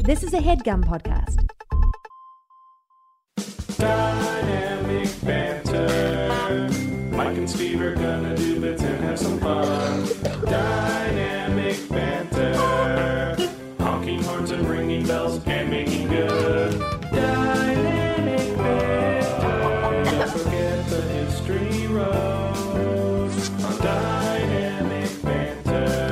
This is a HeadGum podcast. Dynamic banter. Mike and Steve are gonna do bits and have some fun. Dynamic banter. Honking horns and ringing bells and making good. Dynamic banter. Don't forget the history roast on Dynamic banter.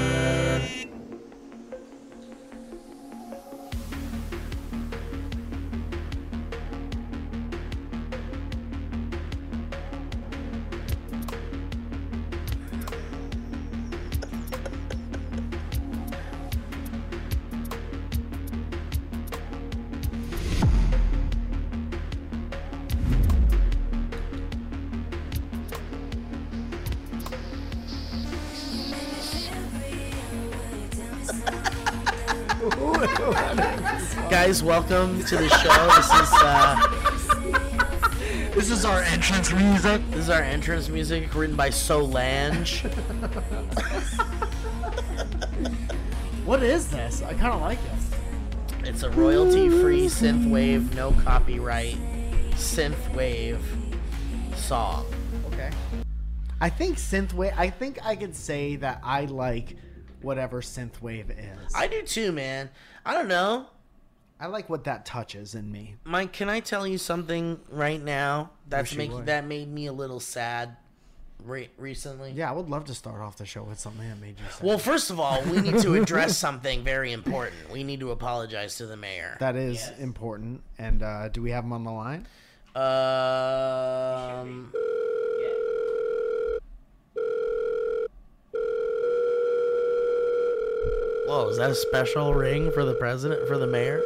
Guys, welcome to the show. This is our entrance music. This is our entrance music, written by Solange. What is this? I kind of like it. It's a royalty-free synthwave, no copyright synthwave song. Okay. I think synthwave. I think I could say that I like whatever synthwave is. I do too, man. I don't know. I like what that touches in me. Mike, can I tell you something right now Wish you would. that made me a little sad recently? Yeah, I would love to start off the show with something that made you sad. Well, first of all, we need to address something very important. We need to apologize to the mayor. that is important. And do we have him on the line? Whoa, is that a special ring for the president, for the mayor?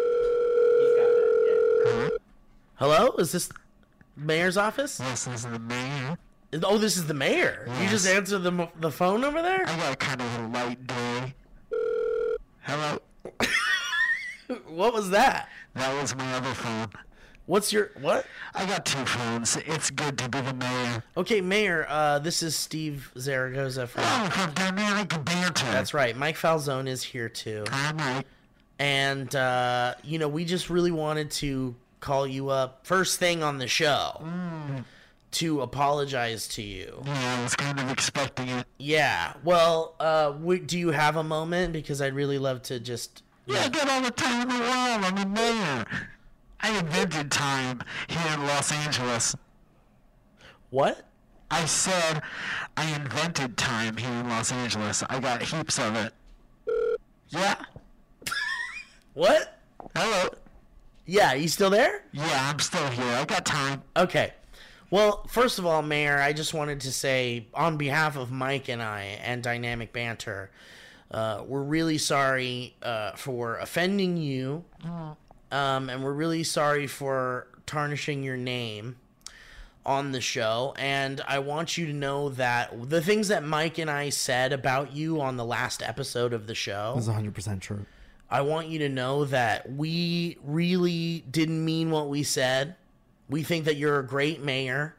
Hello? Is this mayor's office? This is the mayor. Oh, this is the mayor. You just answered the phone over there? I got kind of a light day. Hello. What was that? That was my other phone. What's your what? I got two phones. It's good to be the mayor. Okay, mayor, this is Steve Zaragoza from From Dynamic Banter. That's right. Mike Falzone is here too. Hi, Mike. And we just really wanted to call you up first thing on the show to apologize to you. Yeah, I was kind of expecting it. Yeah. Well, do you have a moment? Because I'd really love to just. Yeah, I got all the time in the world. I'm the mayor. I invented time here in Los Angeles. What? I said I invented time here in Los Angeles. I got heaps of it. Yeah. What? Hello. Yeah, you still there? Yeah, I'm still here. I got time. Okay. Well, first of all, Mayor, I just wanted to say, on behalf of Mike and I and Dynamic Banter, we're really sorry for offending you, and we're really sorry for tarnishing your name on the show. And I want you to know that the things that Mike and I said about you on the last episode of the show... That's 100% true. I want you to know that we really didn't mean what we said. We think that you're a great mayor.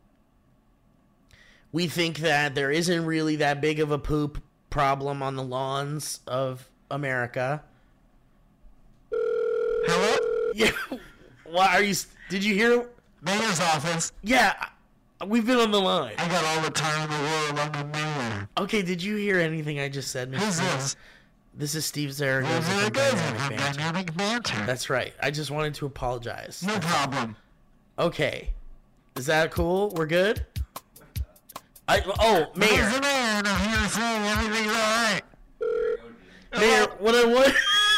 We think that there isn't really that big of a poop problem on the lawns of America. Hello? Yeah. What are you? Did you hear? Mayor's office. Yeah. We've been on the line. I got all the time in the world. I'm the mayor. Okay. Did you hear anything I just said, Mr. Who's Mayor? this? This is Steve Zaragoza There from it goes. Dynamic From Banter. Dynamic Banter. That's right. I just wanted to apologize. No problem. Okay. Is that cool? We're good? Mayor. Who's the mayor? And I'm here saying everything's all right. Mayor, what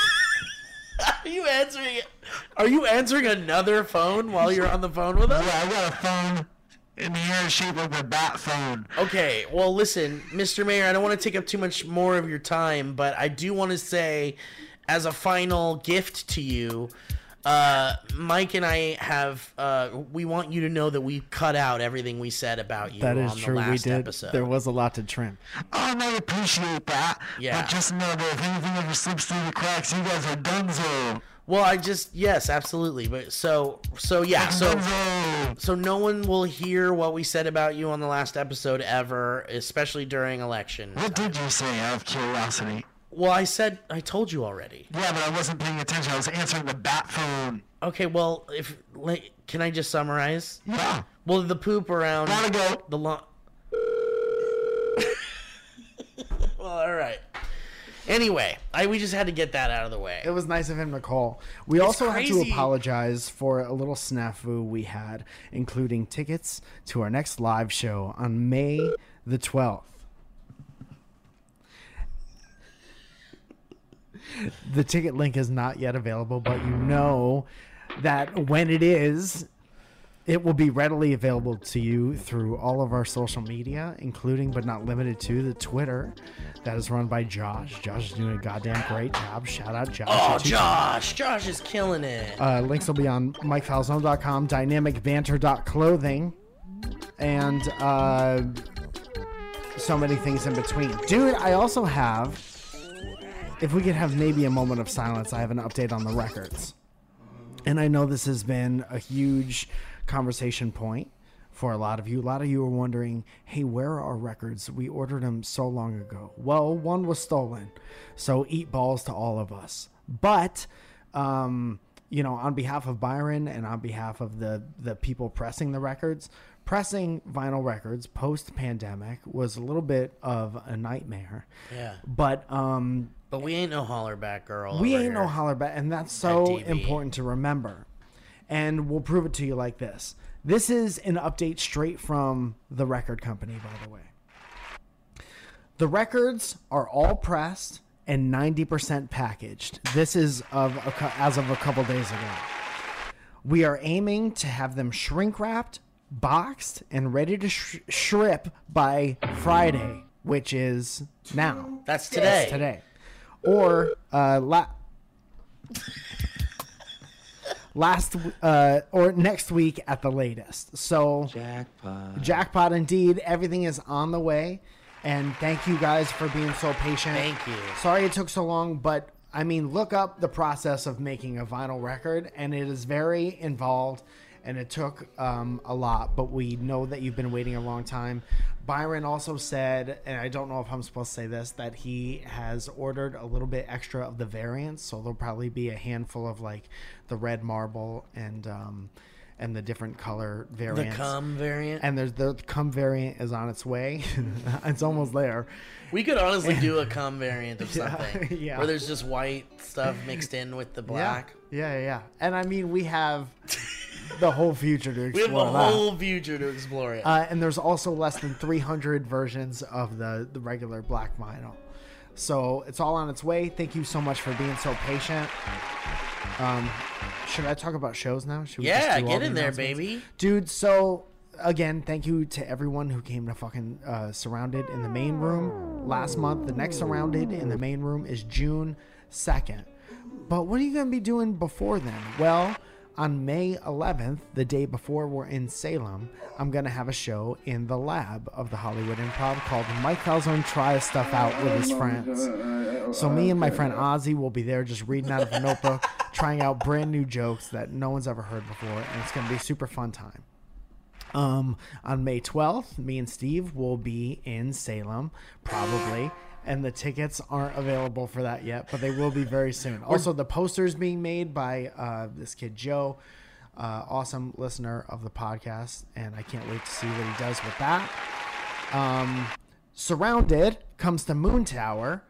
are you answering another phone while you're on the phone with us? Yeah, I got a phone in the air shaped like a bat phone. Okay, well, listen, Mr. Mayor, I don't want to take up too much more of your time, but I do want to say, as a final gift to you, Mike and I have, we want you to know that we cut out everything we said about you That is on the true. We last did. episode. There was a lot to trim. Oh, and I appreciate that. Yeah. But just know that if anything ever slips through the cracks, you guys are donezo. Well, yes, absolutely. But so no one will hear what we said about you on the last episode ever, especially during election. What did you say, out of curiosity? Well, I told you already. Yeah, but I wasn't paying attention. I was answering the bat phone. Okay, well, can I just summarize? Yeah. Well, the poop around Gotta go. the lawn. Well, all right. Anyway, we just had to get that out of the way. It was nice of him to call. We also have to crazy. apologize for a little snafu we had, including tickets to our next live show on May the 12th. The ticket link is not yet available, but you know that when it is, it will be readily available to you through all of our social media, including but not limited to the Twitter that is run by Josh. Josh is doing a goddamn great job. Shout out Josh. Oh, Josh! Josh is killing it. Links will be on MikeFalzone.com, dynamicbanter.clothing, and so many things in between. Dude, I also have, if we could have maybe a moment of silence, I have an update on the records. And I know this has been a huge conversation point for a lot of you. A lot of you are wondering, hey, where are our records? We ordered them so long ago. Well, one was stolen, so eat balls to all of us. But, on behalf of Byron and on behalf of the people pressing the records, pressing vinyl records post-pandemic was a little bit of a nightmare. Yeah. But we ain't no hollerback girl. we over ain't no here. hollerback, and that's so DB. important to remember. And we'll prove it to you like this. This is an update straight from the record company, by the way. The records are all pressed and 90% packaged. This is as of a couple days ago. We are aiming to have them shrink wrapped, boxed, and ready to ship by Friday, which is now. That's today. It's today. Or or next week at the latest. So jackpot indeed. Everything is on the way, and thank you guys for being so patient. Thank you. Sorry it took so long, but I mean, look up the process of making a vinyl record, and it is very involved, and it took a lot, but we know that you've been waiting a long time. Byron also said, and I don't know if I'm supposed to say this, that he has ordered a little bit extra of the variants, so there'll probably be a handful of like the red marble and the different color variants. The cum variant. And the cum variant is on its way. It's almost there. We could honestly do a cum variant of something. Yeah. Where there's just white stuff mixed in with the black. Yeah. And I mean, we have the whole future to We have explore a that. whole future to explore it. And there's also less than 300 versions of the regular black vinyl. So it's all on its way. Thank you so much for being so patient. Should I talk about shows now? Should we just Yeah, do all get the in there, announcements? baby. Dude, so again, thank you to everyone who came to fucking Surrounded in the main room last month. The next Surrounded in the main room is June 2nd. But what are you going to be doing before then? Well, on May 11th, the day before we're in Salem, I'm going to have a show in the lab of the Hollywood Improv called Mike Falzone Tries Stuff Out with His Friends. So me and my friend Ozzy will be there just reading out of a notebook, trying out brand new jokes that no one's ever heard before, and it's going to be a super fun time. On May 12th, me and Steve will be in Salem, probably. And the tickets aren't available for that yet, but they will be very soon. Also, the poster's being made by this kid, Joe, awesome listener of the podcast, and I can't wait to see what he does with that. Surrounded comes to Moon Tower,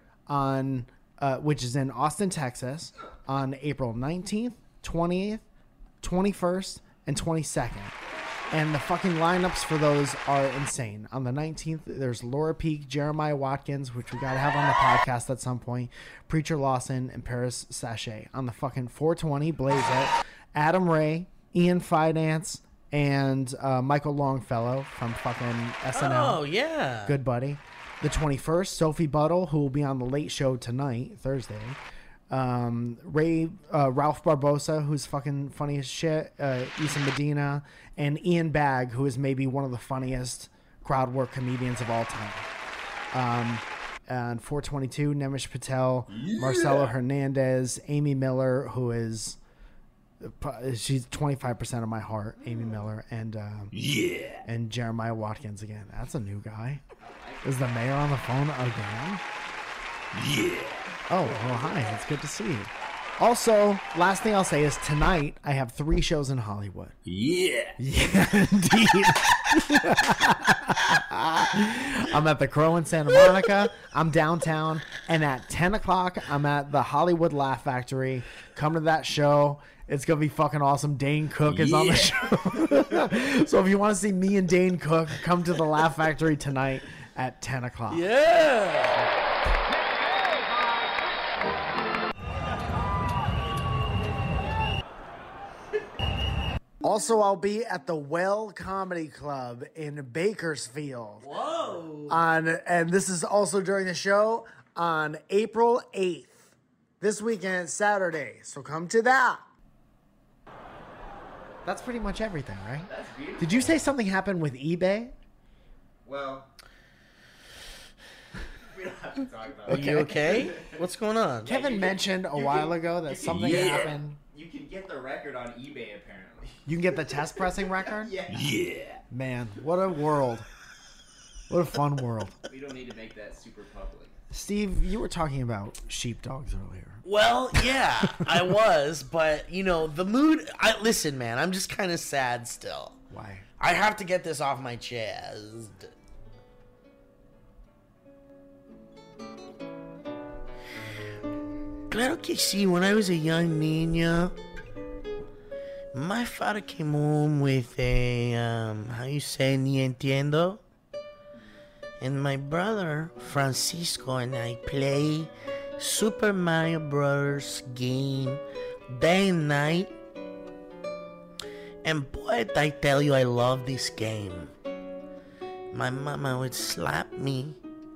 which is in Austin, Texas, on April 19th, 20th, 21st, and 22nd. And the fucking lineups for those are insane. On the 19th, there's Laura Peak, Jeremiah Watkins, which we got to have on the podcast at some point, Preacher Lawson, and Paris Sachet. On the fucking 420, Blaze It, Adam Ray, Ian Finance, and Michael Longfellow from fucking SNL. Oh, yeah. Good buddy. The 21st, Sophie Buttle, who will be on the Late Show tonight, Thursday. Ralph Barbosa, who's fucking funny as shit, Issa Medina, and Ian Bagg, who is maybe one of the funniest crowd work comedians of all time. And 422, Nemish Patel, Marcelo Hernandez, Amy Miller, who is she's 25% of my heart, Amy Miller, and Jeremiah Watkins again. That's a new guy. Is the mayor on the phone again? Oh, well, hi. It's good to see you. Also, last thing I'll say is tonight I have 3 shows in Hollywood. Yeah. Yeah, indeed. I'm at the Crow in Santa Monica. I'm downtown. And at 10 o'clock, I'm at the Hollywood Laugh Factory. Come to that show. It's going to be fucking awesome. Dane Cook is on the show. So if you want to see me and Dane Cook, come to the Laugh Factory tonight at 10 o'clock. Yeah. Also, I'll be at the Well Comedy Club in Bakersfield. Whoa. And this is also during the show on April 8th. This weekend, Saturday. So come to that. That's pretty much everything, right? That's beautiful. Did you say something happened with eBay? Well, we don't have to talk about Are it. you okay? What's going on? Kevin mentioned a while ago that something happened. You can get the record on eBay, apparently. You can get the test pressing record? Yeah. Man, what a world. What a fun world. We don't need to make that super public. Steve, you were talking about sheepdogs earlier. Well, yeah, I was, but you know, the mood. Listen, man, I'm just kind of sad still. Why? I have to get this off my chest. Claro que sí, when I was a young niño, my father came home with a, how you say, ni entiendo? And my brother, Francisco, and I play Super Mario Bros. Game day and night. And boy, I tell you, I love this game. My mama would slap me.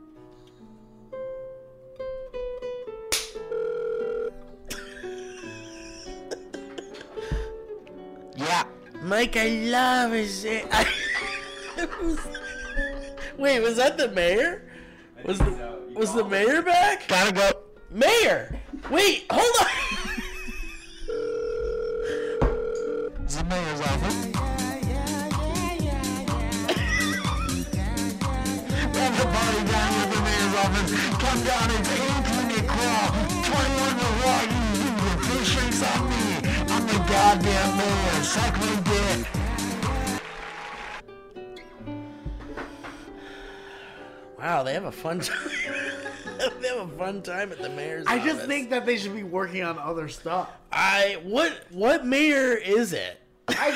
Yeah. Mike, I love it. Wait, was that the mayor? Was the mayor back? Gotta go. Mayor! Wait, hold on! It's the mayor's office. Everybody down at the mayor's office, come down and 18-minute crawl. 21 to walk, you the fish shakes on me. I'm the goddamn mayor. Suck my dick. Wow, they have a fun time. They have a fun time at the mayor's office. I just think that they should be working on other stuff. What mayor is it? I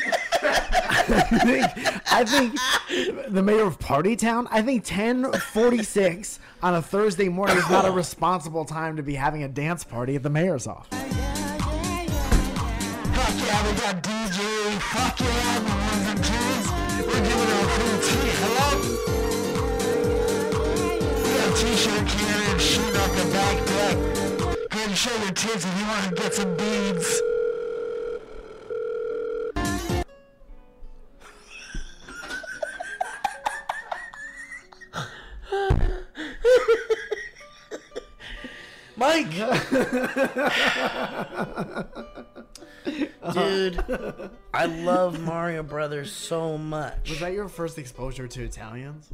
think the mayor of Party Town, I think 10:46 on a Thursday morning is not a responsible time to be having a dance party at the mayor's office. Fuck yeah, we got DJ. Fuck yeah, the ones and twos. We're giving her a free tea. Hello? We got a t-shirt cannon shooting off the back deck. Go ahead and show your tits if you want to get some beads. Mike! Dude, I love Mario Brothers so much. Was that your first exposure to Italians?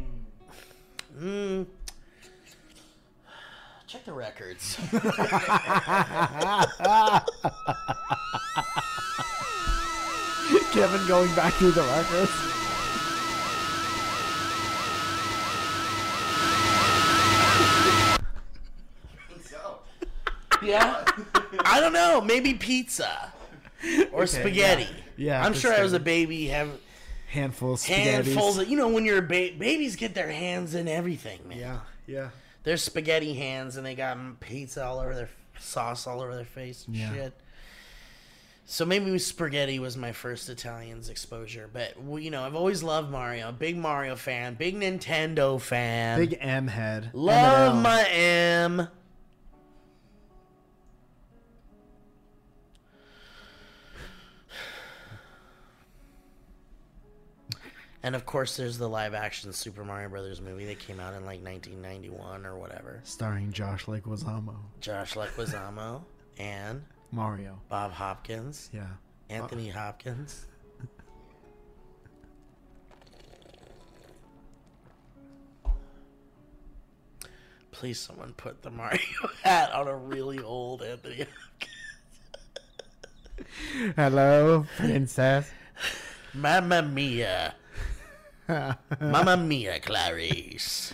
Check the records. Kevin going back through the records. Yeah? I don't know. Maybe pizza. Or spaghetti. Yeah, I'm for sure I was a spaghetti. baby. Have Handful of spaghettis. handfuls of, you know, when you're a babies get their hands in everything, man. Yeah. They're spaghetti hands and they got pizza all over their sauce all over their face and Yeah. shit. So maybe spaghetti was my first Italian's exposure. But, you know, I've always loved Mario. Big Mario fan. Big Nintendo fan. Big M head. Love M&L. my M. And of course, there's the live-action Super Mario Brothers movie that came out in like 1991 or whatever. Starring Josh Leguizamo. Josh Leguizamo and Mario. Bob Hopkins, Yeah. Anthony Hopkins. Please, someone put the Mario hat on a really old Anthony Hopkins. Hello, princess. Mamma mia. Mamma mia, Clarice.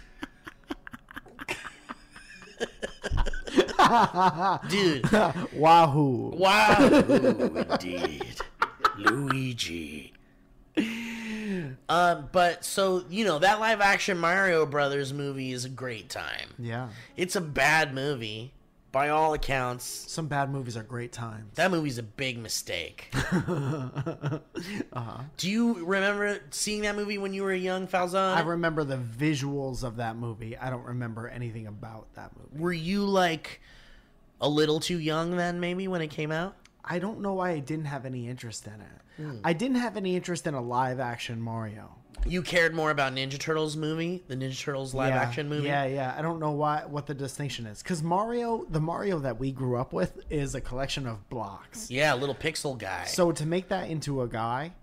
Dude. Wahoo. Wow, indeed. Luigi. But so, you know, that live action Mario Brothers movie is a great time. Yeah. It's a bad movie, by all accounts. Some bad movies are great times. That movie's a big mistake. Do you remember seeing that movie when you were a young Falzon? I remember the visuals of that movie. I don't remember anything about that movie. Were you like a little too young then, maybe, when it came out? I don't know why I didn't have any interest in it. I didn't have any interest in a live action Mario. You cared more about Ninja Turtles movie, the Ninja Turtles live action movie? Yeah. I don't know what the distinction is. Because the Mario that we grew up with is a collection of blocks. Yeah, little pixel guy. So to make that into a guy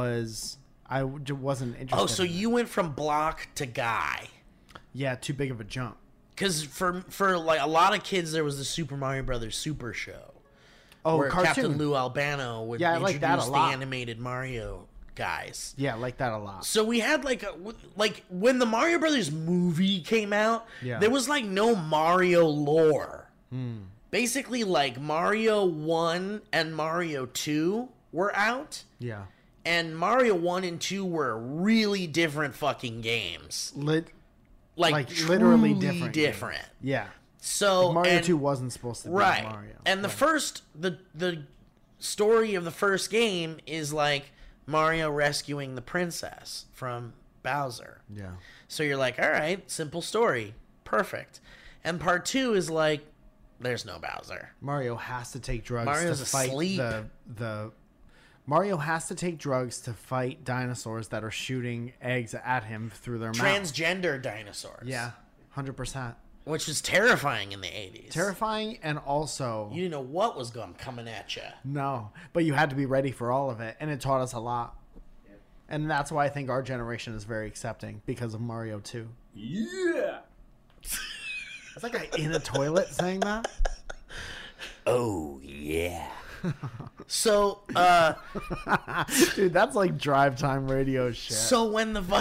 wasn't interested. Oh, so in you went from block to guy. Yeah, too big of a jump. Because for like a lot of kids, there was the Super Mario Brothers Super Show. Oh, where cartoon. Captain Lou Albano would Yeah, I like that a introduce the lot. animated Mario guys. Yeah, I like that a lot. So we had like when the Mario Brothers movie came out, Yeah. there was like no Mario lore. Basically, like Mario 1 and Mario 2 were out, Yeah. and Mario 1 and 2 were really different fucking games. Like literally truly different. different. Yeah. So Mario and- 2 wasn't supposed to be right. Mario. And the story of the first game is like Mario rescuing the princess from Bowser. Yeah. So you're like, all right, simple story, perfect. And part 2 is like, there's no Bowser. Mario has to take drugs Mario's to fight asleep. the Mario has to take drugs to fight dinosaurs that are shooting eggs at him through their mouth. Transgender dinosaurs. Yeah. 100%. Which was terrifying in the 80s. Terrifying, and also You didn't know what was coming at you. no, but you had to be ready for all of it, and it taught us a lot. And that's why I think our generation is very accepting because of Mario 2. Yeah. It's like a in a toilet saying that. Oh, yeah. So, Dude, that's like drive time radio shit. So when the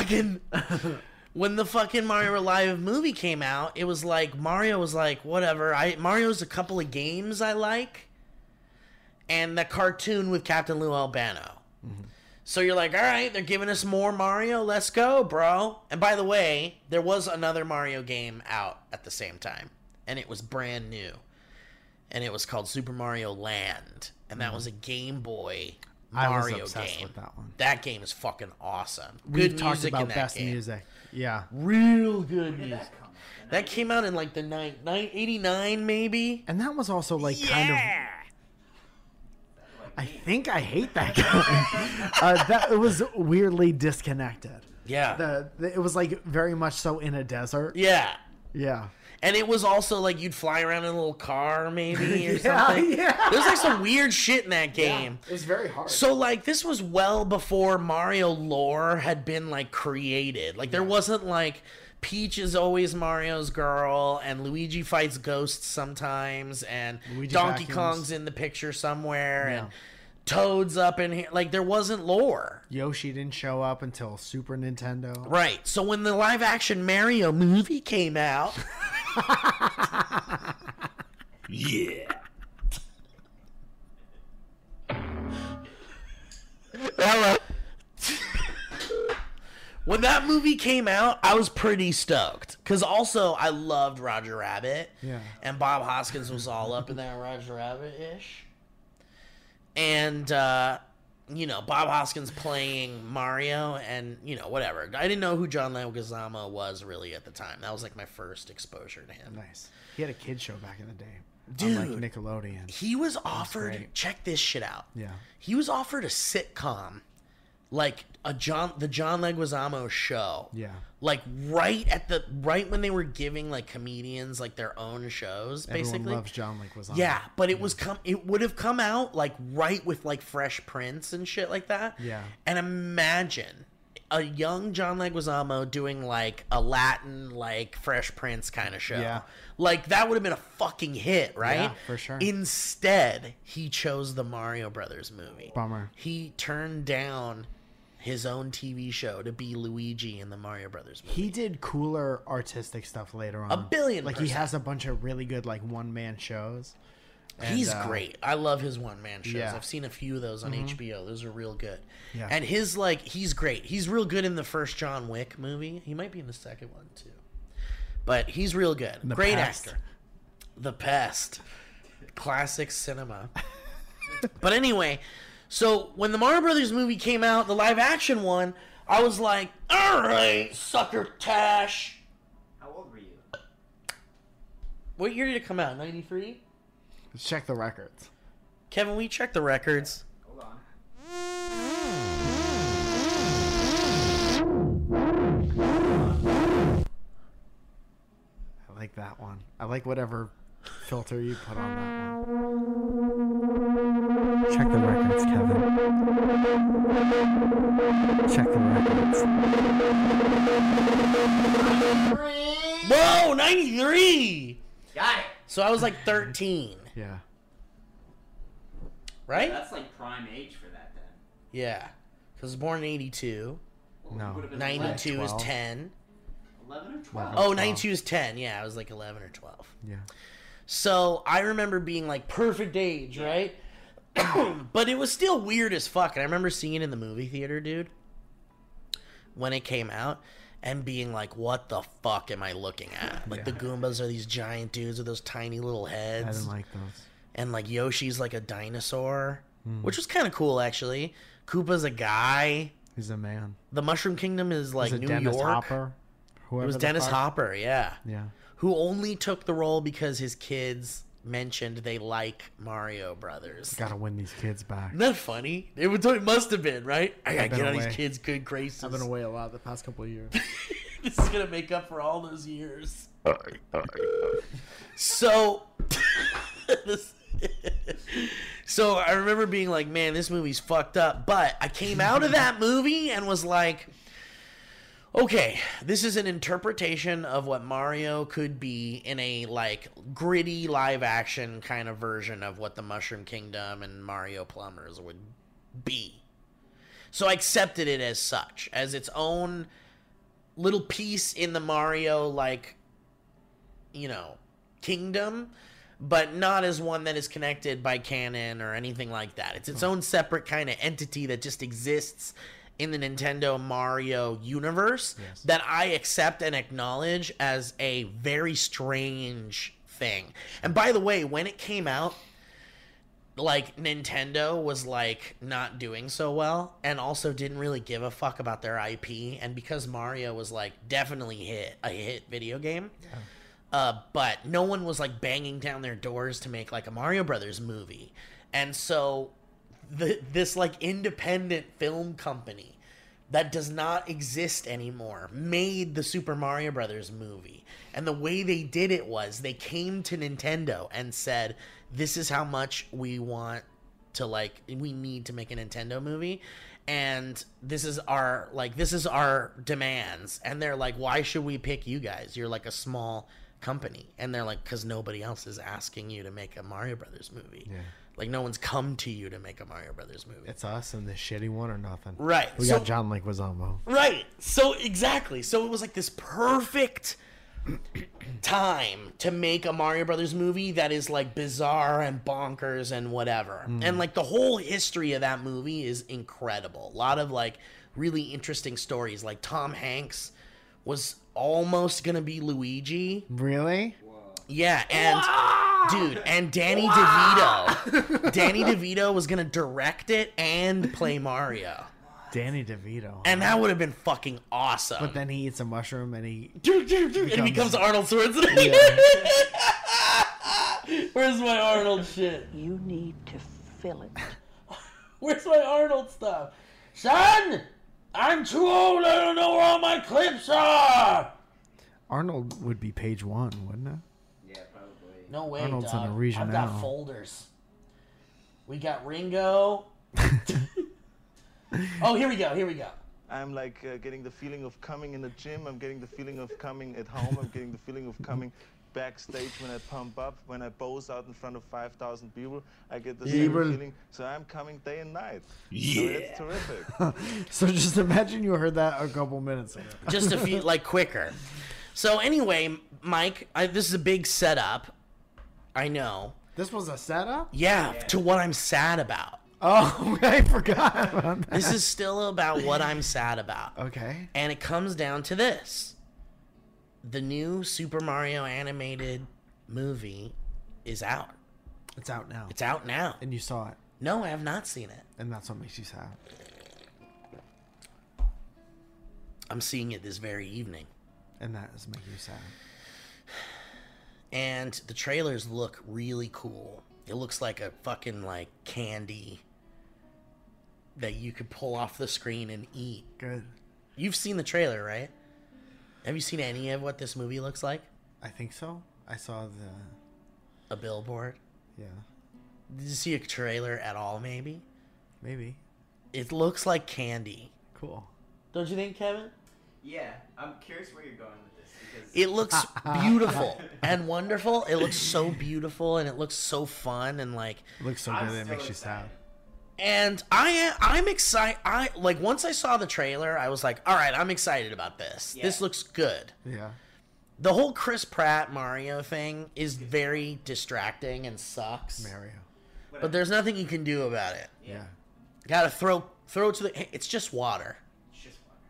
fucking Mario Live movie came out, it was like Mario was like, whatever. Mario's a couple of games I like, and the cartoon with Captain Lou Albano. So you're like, all right, they're giving us more Mario. Let's go, bro. And by the way, there was another Mario game out at the same time, and it was brand new, and it was called Super Mario Land, and that was a Game Boy Mario I was obsessed game. with that one. That game is fucking awesome. We've Good talked music about in that best game. music. Yeah. Real good music. That came out in like the 89 maybe. And that was also like kind of. I think I hate that guy. It was weirdly disconnected. Yeah. It was like very much so in a desert. Yeah. Yeah. And it was also like you'd fly around in a little car maybe or Yeah, something. yeah. There's like some weird shit in that game. It was very hard. So like this was well before Mario lore had been like created. Like there wasn't like Peach is always Mario's girl and Luigi fights ghosts sometimes and Luigi Donkey vacuums. Kong's in the picture somewhere Yeah. and Toad's up in here. Like there wasn't lore. Yoshi didn't show up until Super Nintendo. Right. So when the live action Mario movie came out, yeah. Hello. When that movie came out, I was pretty stoked. Because also, I loved Roger Rabbit. Yeah. And Bob Hoskins was all up in that Roger Rabbit-ish. And, you know, Bob Hoskins playing Mario and, you know, whatever. I didn't know who John Leguizamo was really at the time. That was like my first exposure to him. Nice. He had a kid show back in the day. Dude. On like Nickelodeon. He was offered, great. check this shit out. Yeah. He was offered a sitcom, like the John Leguizamo show. Yeah. Like right when they were giving like comedians like their own shows, basically. Everyone loves John Leguizamo. Yeah, but it would have come out like right with like Fresh Prince and shit like that. Yeah. And imagine a young John Leguizamo doing like a Latin, like Fresh Prince kind of show. Yeah. Like that would have been a fucking hit, right? Yeah, for sure. Instead, he chose the Mario Brothers movie. Bummer. He turned down his own TV show to be Luigi in the Mario Brothers movie. He did cooler artistic stuff later on. 1,000,000,000%. Like he has a bunch of really good like one man shows. And, He's great. I love his one-man shows. yeah. I've seen a few of those on HBO. Those are real good. Yeah. And his, like, he's great. He's real good in the first John Wick movie. He might be in the second one, too. But he's real good. The Great Pest. actor. The Pest. Classic cinema. But anyway, so when the Mario Brothers movie came out, the live-action one, I was like, all right, sucker Tash. How old were you? What year did it come out? 93? Let's check the records. Kevin, we check the records. Hold on. I like that one. I like whatever filter you put on that one. Check the records, Kevin. Check the records. Whoa, 93! Got it. So I was like 13, Yeah. right? That's like prime age for that then. Yeah. Because I was born in 82. Well, No. you would've been 92 is 12. 10. 11 or 12. Oh, 92 is 10. Yeah, I was like 11 or 12. Yeah. So I remember being like perfect age, right? But it was still weird as fuck. And I remember seeing it in the movie theater, dude, when it came out. And being like, what the fuck am I looking at? Like, the Goombas are these giant dudes with those tiny little heads. I didn't like those. And, like, Yoshi's like a dinosaur, which was kind of cool, actually. Koopa's a guy. He's a man. The Mushroom Kingdom is, like, Was it New Dennis York. Hopper? Whoever It was the Dennis fuck? Hopper, yeah. Yeah. Who only took the role because his kids mentioned they like Mario Brothers. Gotta win these kids back. Isn't that funny? It must have been, right? I gotta I've been get on these away. kids' good graces. I've been away a lot the past couple of years. This is gonna make up for all those years. So, so I remember being like, man, this movie's fucked up. But I came out of that movie and was like, okay, this is an interpretation of what Mario could be in a like gritty live action kind of version of what the Mushroom Kingdom and Mario Plumbers would be. So I accepted it as such, as its own little piece in the Mario, like, you know, kingdom, but not as one that is connected by canon or anything like that. It's its own separate kind of entity that just exists in the Nintendo Mario universe that I accept and acknowledge as a very strange thing. And by the way, when it came out, like, Nintendo was, like, not doing so well and also didn't really give a fuck about their IP. And because Mario was, like, definitely a hit video game, but no one was, like, banging down their doors to make, like, a Mario Brothers movie. And so this, like, independent film company that does not exist anymore made the Super Mario Brothers movie. And the way they did it was they came to Nintendo and said, this is how much we want to, like, we need to make a Nintendo movie. And this is our demands. And they're like, why should we pick you guys? You're like a small company. And they're like, because nobody else is asking you to make a Mario Brothers movie. Yeah. Like, no one's come to you to make a Mario Brothers movie. It's us and this shitty one or nothing. Right. We So- got John Leguizamo. Right. So exactly. So it was like this perfect time to make a Mario Brothers movie that is like bizarre and bonkers and whatever. And like the whole history of that movie is incredible. A lot of like really interesting stories. Like Tom Hanks was almost gonna be Luigi. Really? Yeah, and dude, and Danny DeVito. Danny DeVito was gonna direct it and play Mario. Danny DeVito. And that would have been fucking awesome. But then he eats a mushroom and he... And he becomes Arnold Schwarzenegger. Where's my Arnold shit? You need to fill it. Where's my Arnold stuff? Son! I'm too old, I don't know where all my clips are! Arnold would be page 1, wouldn't it? Yeah, probably. No way, Arnold's dog. in a region I've got now. folders. We got Ringo. Oh, here we go. I'm like getting the feeling of coming in the gym. I'm getting the feeling of coming at home. I'm getting the feeling of coming backstage when I pump up, when I pose out in front of 5,000 people. I get the same feeling. So I'm coming day and night. Yeah. So it's terrific. So just imagine you heard that a couple minutes ago. Just a few, like, quicker. So anyway, Mike, this is a big setup. I know. This was a setup? Yeah, to what I'm sad about. Oh, I forgot about that. This is still about what I'm sad about. Okay. And it comes down to this. The new Super Mario animated movie is out. It's out now. It's out now. And you saw it. No, I have not seen it. And that's what makes you sad. I'm seeing it this very evening. And that is making you sad. And the trailers look really cool. It looks like a fucking, like, candy that you could pull off the screen and eat. Good. You've seen the trailer, right? Have you seen any of what this movie looks like? I think so. I saw A billboard? Yeah. Did you see a trailer at all, maybe? Maybe. It looks like candy. Cool. Don't you think, Kevin? Yeah, I'm curious where you're going with this because It looks beautiful and wonderful. It looks so beautiful and it looks so fun and, like... It looks so I'm good that it still makes you sad. excited. And I'm excited. Once I saw the trailer, I was like, all right, I'm excited about this. Yeah. This looks good. Yeah. The whole Chris Pratt Mario thing is very distracting and sucks. Mario. But there's nothing you can do about it. Yeah. Gotta throw it to the... Hey, it's just water. It's just fun.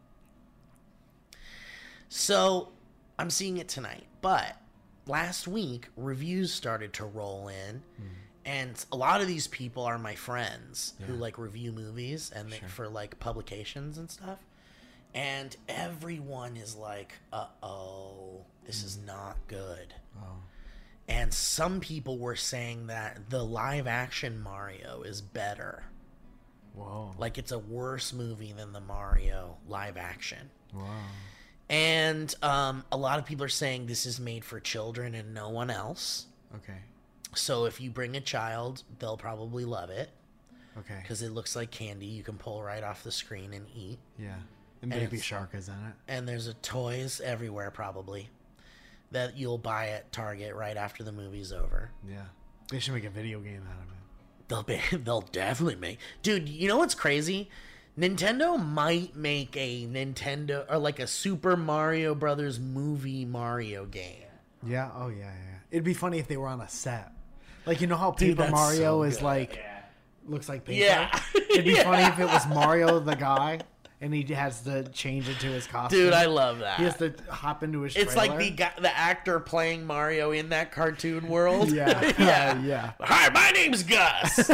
So, I'm seeing it tonight. But last week, reviews started to roll in. And a lot of these people are my friends who, like, review movies and for, like, publications and stuff. And everyone is like, uh-oh, this is not good. Oh. And some people were saying that the live-action Mario is better. Whoa. Like, it's a worse movie than the Mario live-action. Wow. And a lot of people are saying this is made for children and no one else. Okay. So if you bring a child, they'll probably love it. Okay. Because it looks like candy you can pull right off the screen and eat. Yeah. And And Baby it's- Shark is in it. And there's toys everywhere probably that you'll buy at Target right after the movie's over. Yeah. They should make a video game out of it. They'll definitely make... Dude, you know what's crazy? Nintendo might make a Nintendo... Or like a Super Mario Brothers movie Mario game. Yeah. Oh, yeah, yeah. It'd be funny if they were on a set. Like, you know how Dude, Paper that's Mario so is good. like... Yeah. Looks like paper? Yeah. It'd be Yeah. funny if it was Mario the guy and he has to change into his costume. Dude, I love that. He has to hop into his It's trailer. like the actor playing Mario in that cartoon world. Yeah. Yeah. Yeah. Hi, my name's Gus.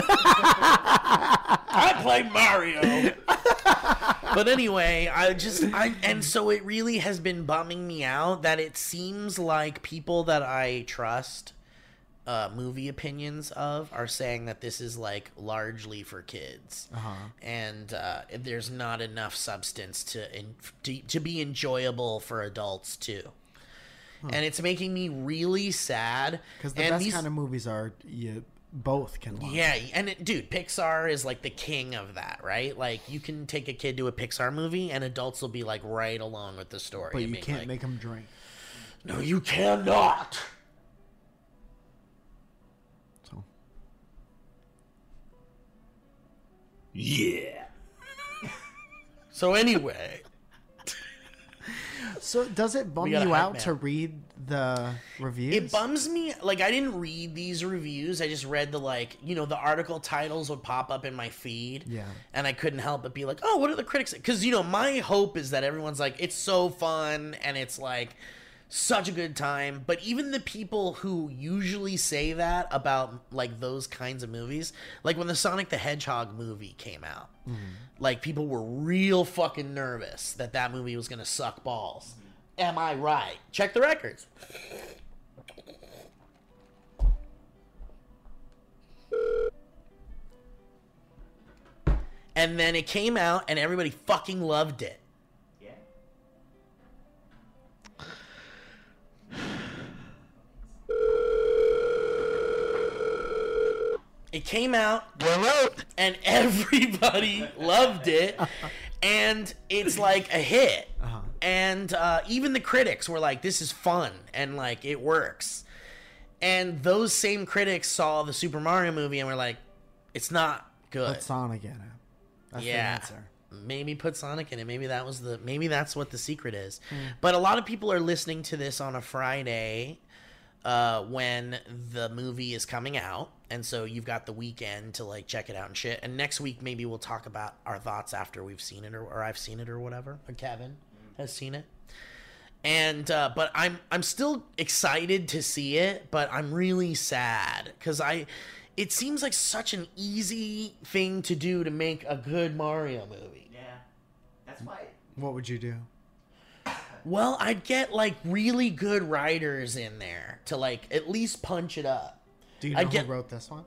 I play Mario. But anyway, and so it really has been bumming me out that it seems like people that I trust movie opinions of are saying that this is like largely for kids. And there's not enough substance to be enjoyable for adults too. And it's making me really sad. Because the And best these- kind of movies are you both can watch. Yeah, and dude, Pixar is like the king of that, right? Like you can take a kid to a Pixar movie and adults will be like right along with the story. But and you being can't like, make them drink. No, you cannot. So Yeah. So anyway, So does it bum We got a you hype out man. to read the reviews? it bums me. Like I didn't read these reviews. I just read the the article titles would pop up in my feed. Yeah. And I couldn't help but be like, oh, what are the critics? Because my hope is that everyone's like, it's so fun and it's like such a good time. But even the people who usually say that about like those kinds of movies, like when the Sonic the Hedgehog movie came out, like people were real fucking nervous that movie was gonna suck balls. Am I right? Check the records. And then it came out and everybody fucking loved it. Yeah. It came out and everybody loved it. And it's like a hit. And even the critics were like, this is fun and like it works. And those same critics saw the Super Mario movie and were like, it's not good. Put Sonic in it. That's the answer. Maybe put Sonic in it. Maybe that's what the secret is. But a lot of people are listening to this on a Friday when the movie is coming out, and so you've got the weekend to like check it out and shit. And next week maybe we'll talk about our thoughts after we've seen it or I've seen it or whatever, or Kevin has seen it. And but I'm still excited to see it, but I'm really sad because it seems like such an easy thing to do to make a good Mario movie. Yeah. That's why. What would you do? Well, I'd get like really good writers in there to like at least punch it up. Do you know who wrote this one?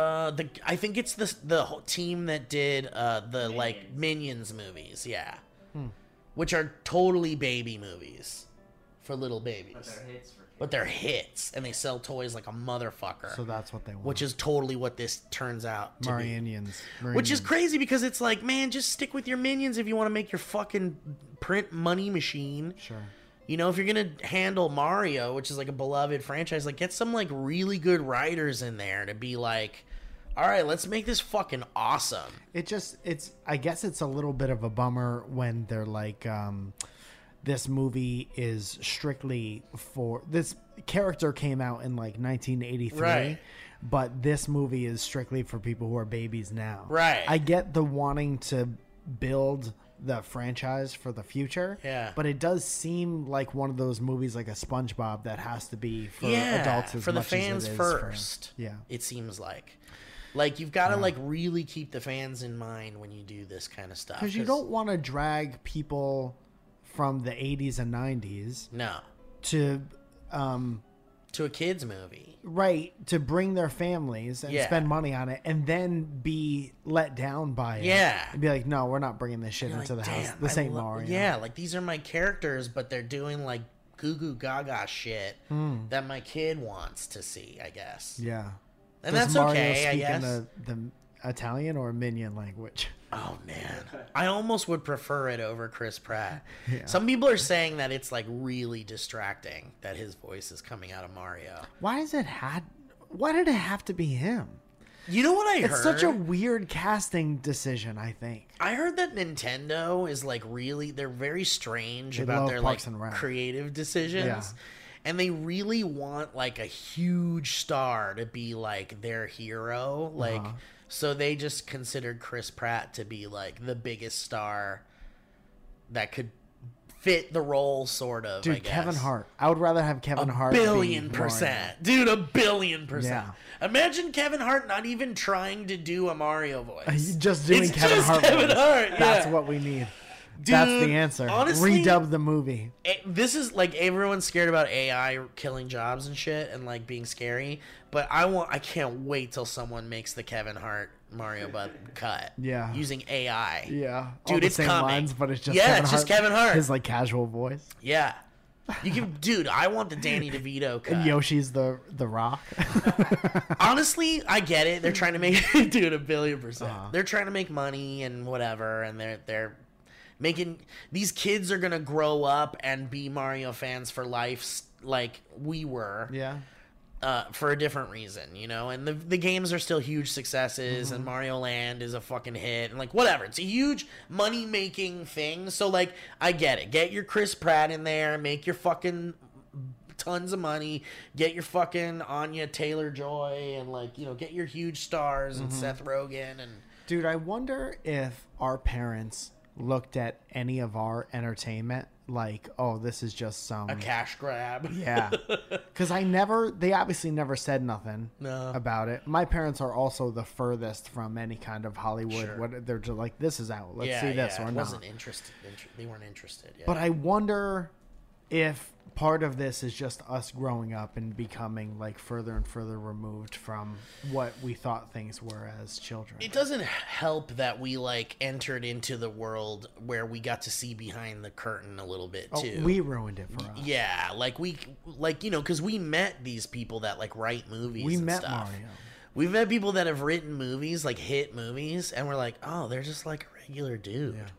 I think it's the whole team that did the like Minions movies, yeah, which are totally baby movies for little babies. But they're hits for kids. But they're hits, and they sell toys like a motherfucker. So that's what they want. Which is totally what this turns out to be. Marianians. Which is crazy because it's like, man, just stick with your Minions if you want to make your fucking print money machine. Sure. You know, if you're going to handle Mario, which is like a beloved franchise, like get some like really good writers in there to be like, all right, let's make this fucking awesome. I guess it's a little bit of a bummer when they're like, this movie is strictly for this character came out in like 1983, right, but this movie is strictly for people who are babies now. Right. I get the wanting to build the franchise for the future. Yeah. But it does seem like one of those movies like a SpongeBob that has to be for adults as for the much fans as it is first. Yeah. It seems like you've got to like really keep the fans in mind when you do this kind of stuff. Because you don't want to drag people from the 80s and 90s to a kids movie, right, to bring their families and spend money on it and then be let down by it and be like, no, we're not bringing this shit into the house. This ain't Mario. Like these are my characters, but they're doing like goo goo gaga shit that my kid wants to see, I guess. And Does that's Mario okay, I speak guess. in the Italian or Minion language? Oh man, I almost would prefer it over Chris Pratt. Some people are saying that it's like really distracting that his voice is coming out of Mario. Why did it have to be him? You know what I heard? It's such a weird casting decision, I think. I heard that Nintendo is like they're very strange They about love their Parks like and Rec. creative decisions. And they really want like a huge star to be like their hero. Like so they just considered Chris Pratt to be like the biggest star that could fit the role, sort of. Dude, I guess. Kevin Hart. I would rather have Kevin Hart. $1 billion %. Dude, $1 billion %. Yeah. Imagine Kevin Hart not even trying to do a Mario voice. Just doing It's Kevin just Hart. Kevin voice. Hart, That's yeah. what we need. Dude, that's the answer. honestly- Redub the movie. This is like everyone's scared about AI killing jobs and shit and like being scary, but I can't wait till someone makes the Kevin Hart Mario cut. Yeah. Using AI. Yeah. Dude, All the it's same coming. lines, but it's just Yeah, Kevin it's Hart. just Kevin Hart. His like casual voice. Yeah. You can, dude. I want the Danny DeVito cut. And Yoshi's the Rock. Honestly, I get it. They're trying to make dude $1 billion %. They're trying to make money and whatever, and they're making these kids are gonna grow up and be Mario fans for life, like we were. Yeah. For a different reason, you know, and the games are still huge successes, and Mario Land is a fucking hit, and like whatever, it's a huge money making thing. So like, I get it. Get your Chris Pratt in there, make your fucking tons of money, get your fucking Anya Taylor-Joy, and like, you know, get your huge stars and Seth Rogen and. Dude, I wonder if our parents looked at any of our entertainment like, oh, this is just A cash grab. Yeah. Because they obviously never said nothing about it. My parents are also the furthest from any kind of Hollywood. Sure. They're just like, this is out. Let's see this or not. Wasn't interested. They weren't interested. Yeah. But I wonder if part of this is just us growing up and becoming like further and further removed from what we thought things were as children. It doesn't help that we like entered into the world where we got to see behind the curtain a little bit too. We ruined it for us. Yeah, you know, because we met these people that like write movies. We and met stuff. Mario. We've met people that have written movies, like hit movies, and we're like, oh, they're just like a regular dude. Yeah.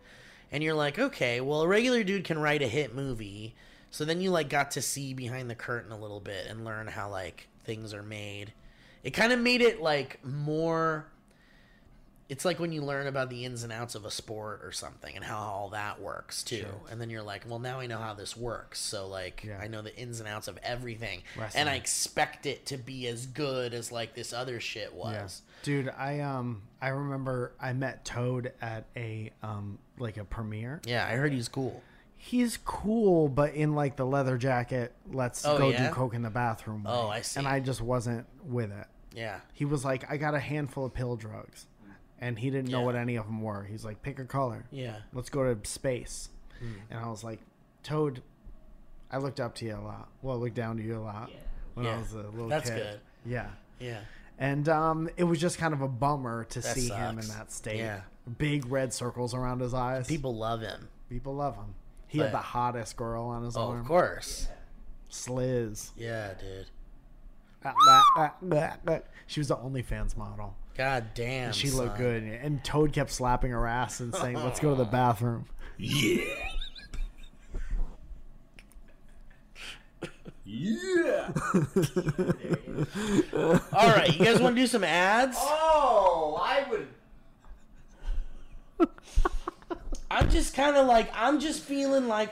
And you're like, okay, well, a regular dude can write a hit movie. So then you, like, got to see behind the curtain a little bit and learn how, like, things are made. It kind of made it, like, more... It's like when you learn about the ins and outs of a sport or something and how all that works, too. Sure. And then you're like, well, now I know how this works. So, like, Yeah. I know the ins and outs of everything. Wrestling. And I expect it to be as good as, like, this other shit was. Dude, I remember I met Toad at a like a premiere. Yeah, I heard he's cool. He's cool, but in like the leather jacket, let's Oh, go yeah? do coke in the bathroom. Oh, way. I see. And I just wasn't with it. Yeah. He was like, I got a handful of pill drugs, and he didn't know Yeah. what any of them were. He's like, pick a color. Yeah. Let's go to space. And I was like, Toad, I looked up to you a lot. Well, I looked down to you a lot when I Yeah. was a little That's kid. good. Yeah. Yeah. And it was just kind of a bummer to That see him in sucks. that state. Yeah. Big red circles around his eyes. People love him. People love him. He But- had the hottest girl on his Oh, arm. of course. Sliz. Yeah, dude. She was the OnlyFans model. God damn. She looked son. good. And Toad kept slapping her ass and saying, let's go to the bathroom. All right, you guys want to do some ads? Oh, I would. I'm just kind of like, I'm just feeling like,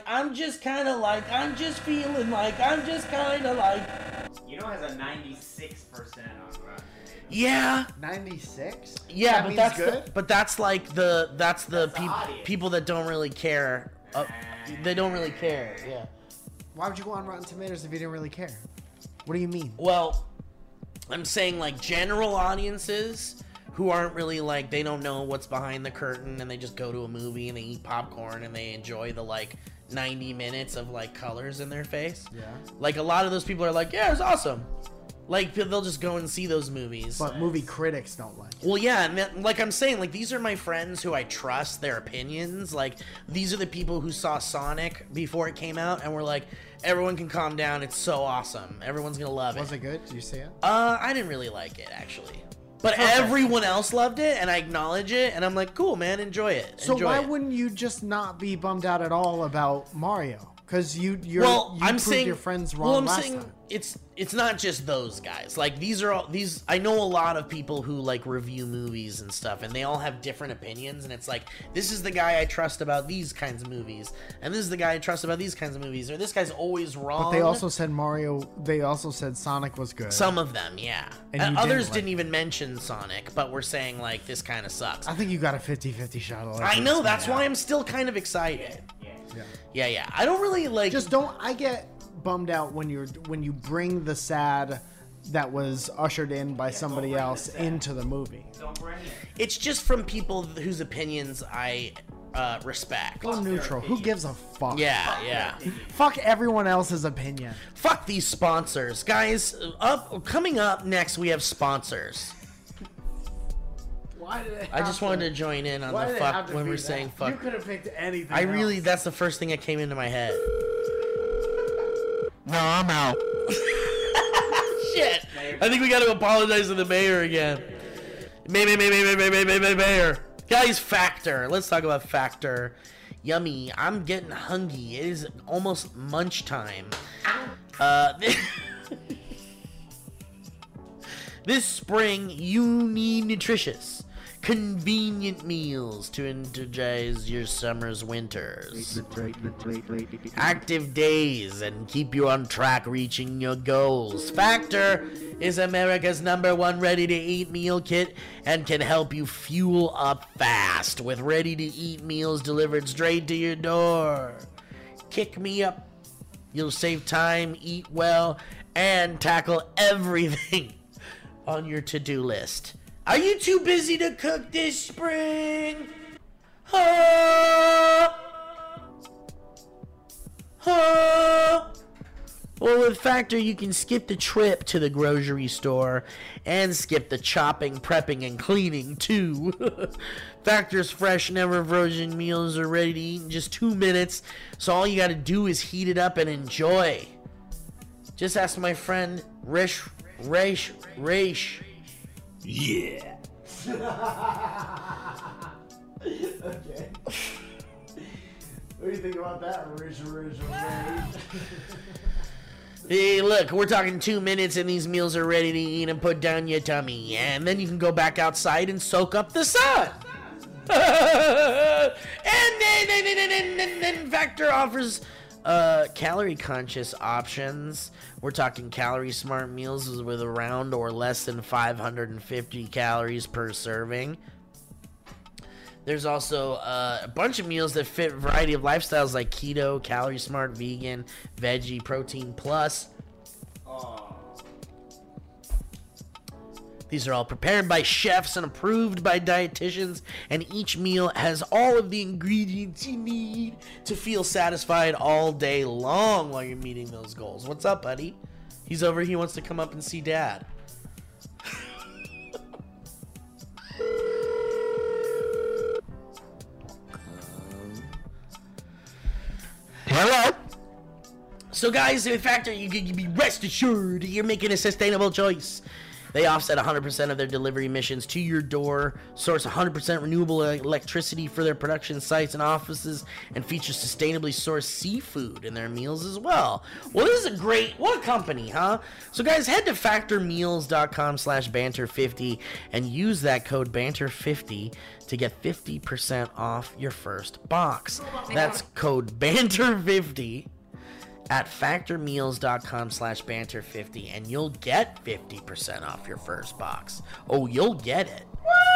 You know, it has a 96% on Rotten Tomatoes. yeah. 96? Yeah, That but that's like that's the the audience. people that don't really care. They don't really care. Yeah. Why would you go on Rotten Tomatoes if you didn't really care? What do you mean? Well, I'm saying like general audiences who aren't really like, they don't know what's behind the curtain and they just go to a movie and they eat popcorn and they enjoy the like 90 minutes of like colors in their face. Yeah. Like a lot of those people are like, yeah, it's awesome. Like they'll just go and see those movies. But movie critics don't like it. Well, yeah, and like I'm saying, like these are my friends who I trust their opinions. Like these are the people who saw Sonic before it came out and were like, everyone can calm down. It's so awesome. Everyone's gonna love it. Was it good? Did you see it? I didn't really like it actually, but everyone else loved it, and I acknowledge it, and I'm like, cool, man, enjoy it. So Enjoy why it. wouldn't you just not be bummed out at all about Mario? Because you Well, I'm proved saying your friends wrong Well, I'm last saying time. it's not just those guys. Like these are all these. I know a lot of people who like review movies and stuff, and they all have different opinions. And it's like, this is the guy I trust about these kinds of movies, and this is the guy I trust about these kinds of movies, or this guy's always wrong. But they also said Mario. They also said Sonic was good. some of them, yeah, And and you others didn't like didn't even mention Sonic, but we're saying like this kind of sucks. I think you got a 50-50 shot. Of I know, that's why I'm still kind of excited. Yeah. I don't really like. Just don't. I get bummed out when you bring the sad that was ushered in by somebody else into the movie. Don't bring it. It's just from people whose opinions I respect. Go neutral. Who gives a fuck? Yeah. Fuck everyone else's opinion. Fuck these sponsors, guys. Coming up next, we have sponsors. Why did it? I just wanted to join in on the fuck when we're saying fuck. You could have picked anything. I really, else. that's the first thing that came into my head. No, I'm out. Shit. I think we got to apologize to the mayor again. Mayor. Guys, Factor. Let's talk about Factor. Yummy. I'm getting hungry. It is almost munch time. This spring, you need nutritious, convenient meals to energize your summer's winters. Active days and keep you on track reaching your goals. Factor is America's #1 ready-to-eat meal kit and can help you fuel up fast with ready-to-eat meals delivered straight to your door. Kick me up. You'll save time, eat well, and tackle everything on your to-do list. Are you too busy to cook this spring? Huh? Well, with Factor, you can skip the trip to the grocery store and skip the chopping, prepping, and cleaning, too. Factor's fresh, never frozen meals are ready to eat in just 2 minutes, so all you gotta do is heat it up and enjoy. Just ask my friend Rish. Yeah. What do you think about that, original? Hey, look, we're talking 2 minutes and these meals are ready to eat and put down your tummy. And then you can go back outside and soak up the sun. And then Factor offers calorie conscious options. We're talking calorie smart meals with around or less than 550 calories per serving. There's also a bunch of meals that fit a variety of lifestyles like keto, calorie smart, vegan, veggie, protein plus. These are all prepared by chefs and approved by dietitians, and each meal has all of the ingredients you need to feel satisfied all day long while you're meeting those goals. What's up, buddy? He's over. He wants to come up and see Dad. Hello? So guys, in Factor, you can be rest assured you're making a sustainable choice. They offset 100% of their delivery emissions to your door, source 100% renewable electricity for their production sites and offices, and feature sustainably sourced seafood in their meals as well. Well, this is what a company, huh? So guys, head to factormeals.com/banter50 and use that code banter50 to get 50% off your first box. That's code banter50 at factormeals.com/banter50 and you'll get 50% off your first box. Oh, you'll get it.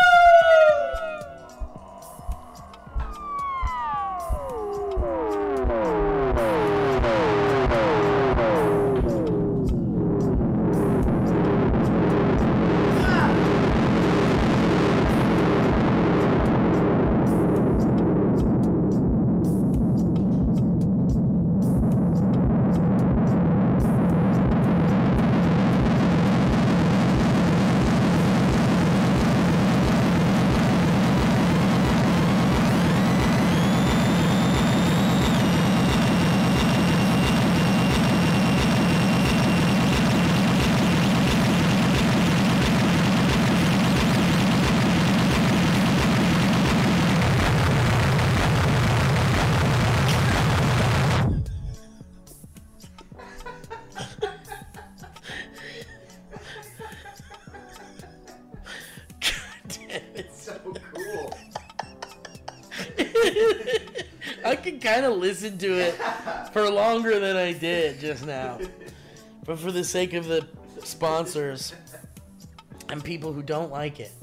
I can kind of listen to it for longer than I did just now. But for the sake of the sponsors and people who don't like it.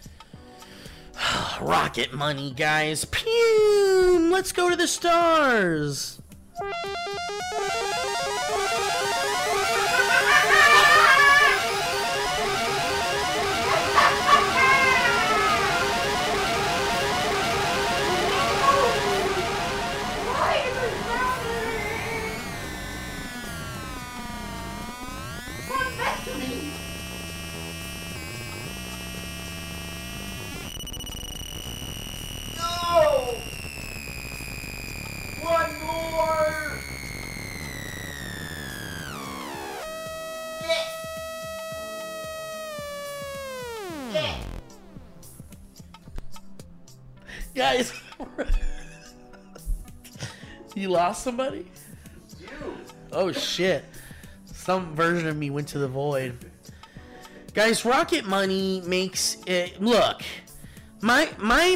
Rocket money, guys. Pew! Let's go to the stars. Guys, you lost somebody? You. Oh shit. Some version of me went to the void. Guys, Rocket Money makes it look. My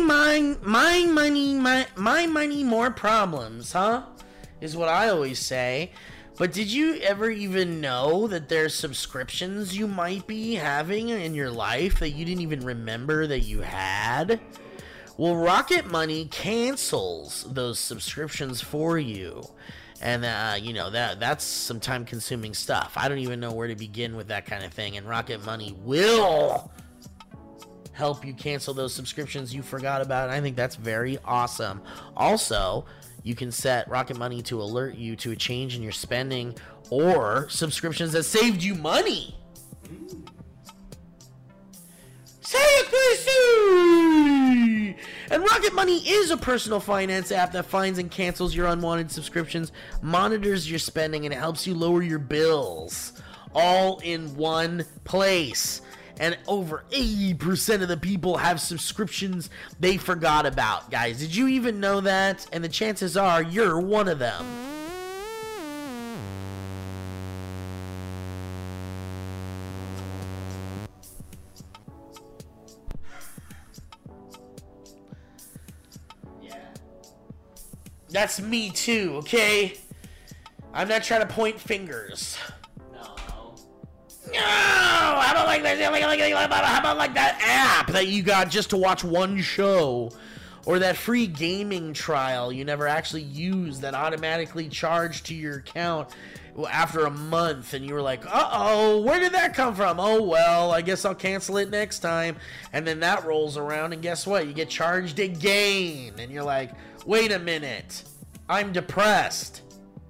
money, more problems, huh? Is what I always say. But did you ever even know that there's subscriptions you might be having in your life that you didn't even remember that you had? Well, Rocket Money cancels those subscriptions for you. And, that's some time-consuming stuff. I don't even know where to begin with that kind of thing. And Rocket Money will help you cancel those subscriptions you forgot about. And I think that's very awesome. Also, you can set Rocket Money to alert you to a change in your spending or subscriptions that saved you money. And Rocket Money is a personal finance app that finds and cancels your unwanted subscriptions, monitors your spending, and helps you lower your bills all in one place. And over 80% of the people have subscriptions they forgot about, guys. Did you even know that? And the chances are you're one of them. Yeah. That's me too, okay? I'm not trying to point fingers. No. No! How about like that? How about like that app that you got just to watch one show? Or that free gaming trial you never actually used that automatically charged to your account after a month, and you were like, uh-oh, where did that come from? Oh, well, I guess I'll cancel it next time. And then that rolls around, and guess what? You get charged again. And you're like, wait a minute. I'm depressed.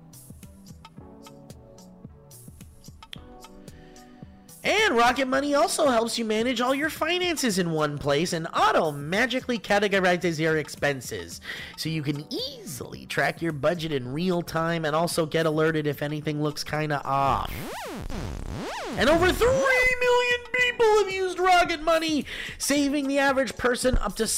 And Rocket Money also helps you manage all your finances in one place and auto-magically categorizes your expenses, so you can easily track your budget in real time and also get alerted if anything looks kinda off. And over 3 million people have used Rocket Money, saving the average person up to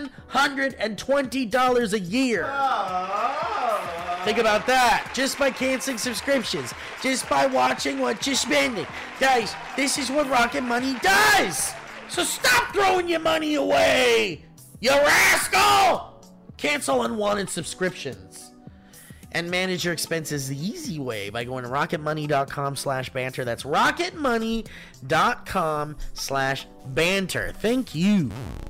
$720 a year. Think about that. Just by canceling subscriptions. Just by watching what you're spending. Guys, this is what Rocket Money does. So stop throwing your money away, you rascal! Cancel unwanted subscriptions. And manage your expenses the easy way by going to rocketmoney.com/banter. That's rocketmoney.com/banter. Thank you.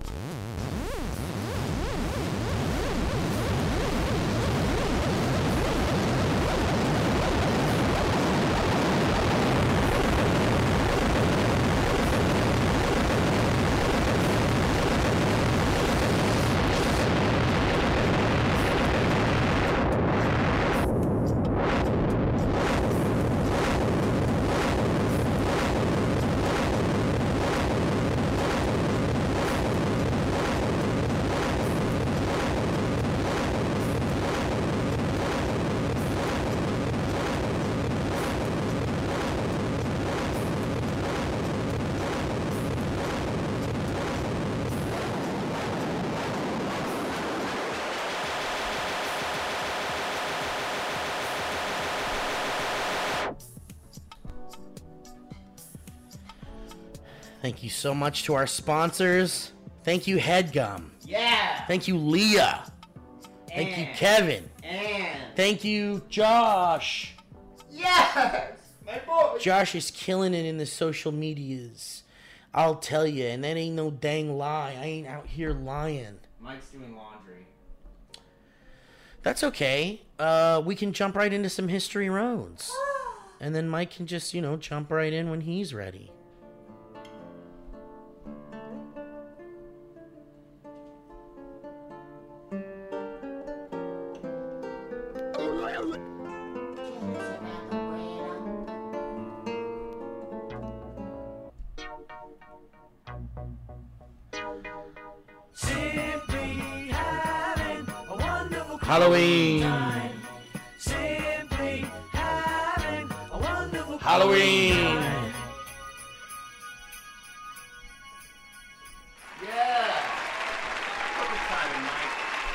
Thank you so much to our sponsors. Thank you, Headgum. Yeah. Thank you, Leah. Thank you, Kevin. And. Thank you, Josh. Yes. My boy. Josh is killing it in the social medias. I'll tell you, and that ain't no dang lie. I ain't out here lying. Mike's doing laundry. That's okay. We can jump right into some history roads. And then Mike can just, jump right in when he's ready. Halloween. Halloween. Yeah. Perfect timing, Mike.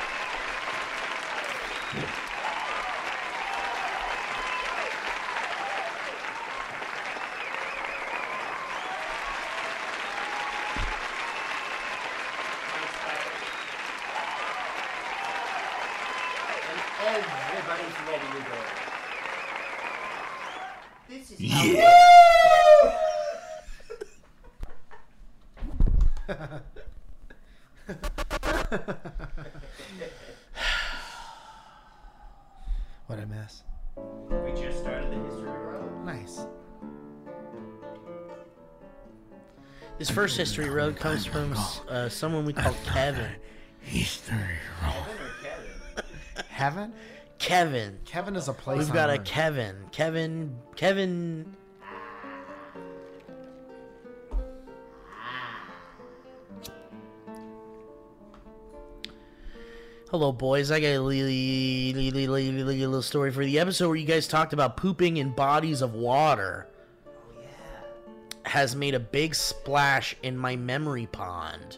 Everybody's ready to go. This is What'd I miss? We just started the history road. Nice. This first history road comes from someone we call Kevin. History roll. Kevin or Kevin? Heaven? Kevin. Kevin is a place. We've on got a Earth. Kevin. Hello, boys. I got a little story for the episode where you guys talked about pooping in bodies of water. Oh, yeah. has made a big splash in my memory pond.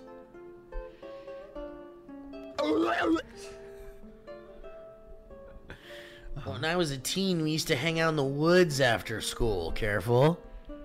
When I was a teen, we used to hang out in the woods after school. Careful.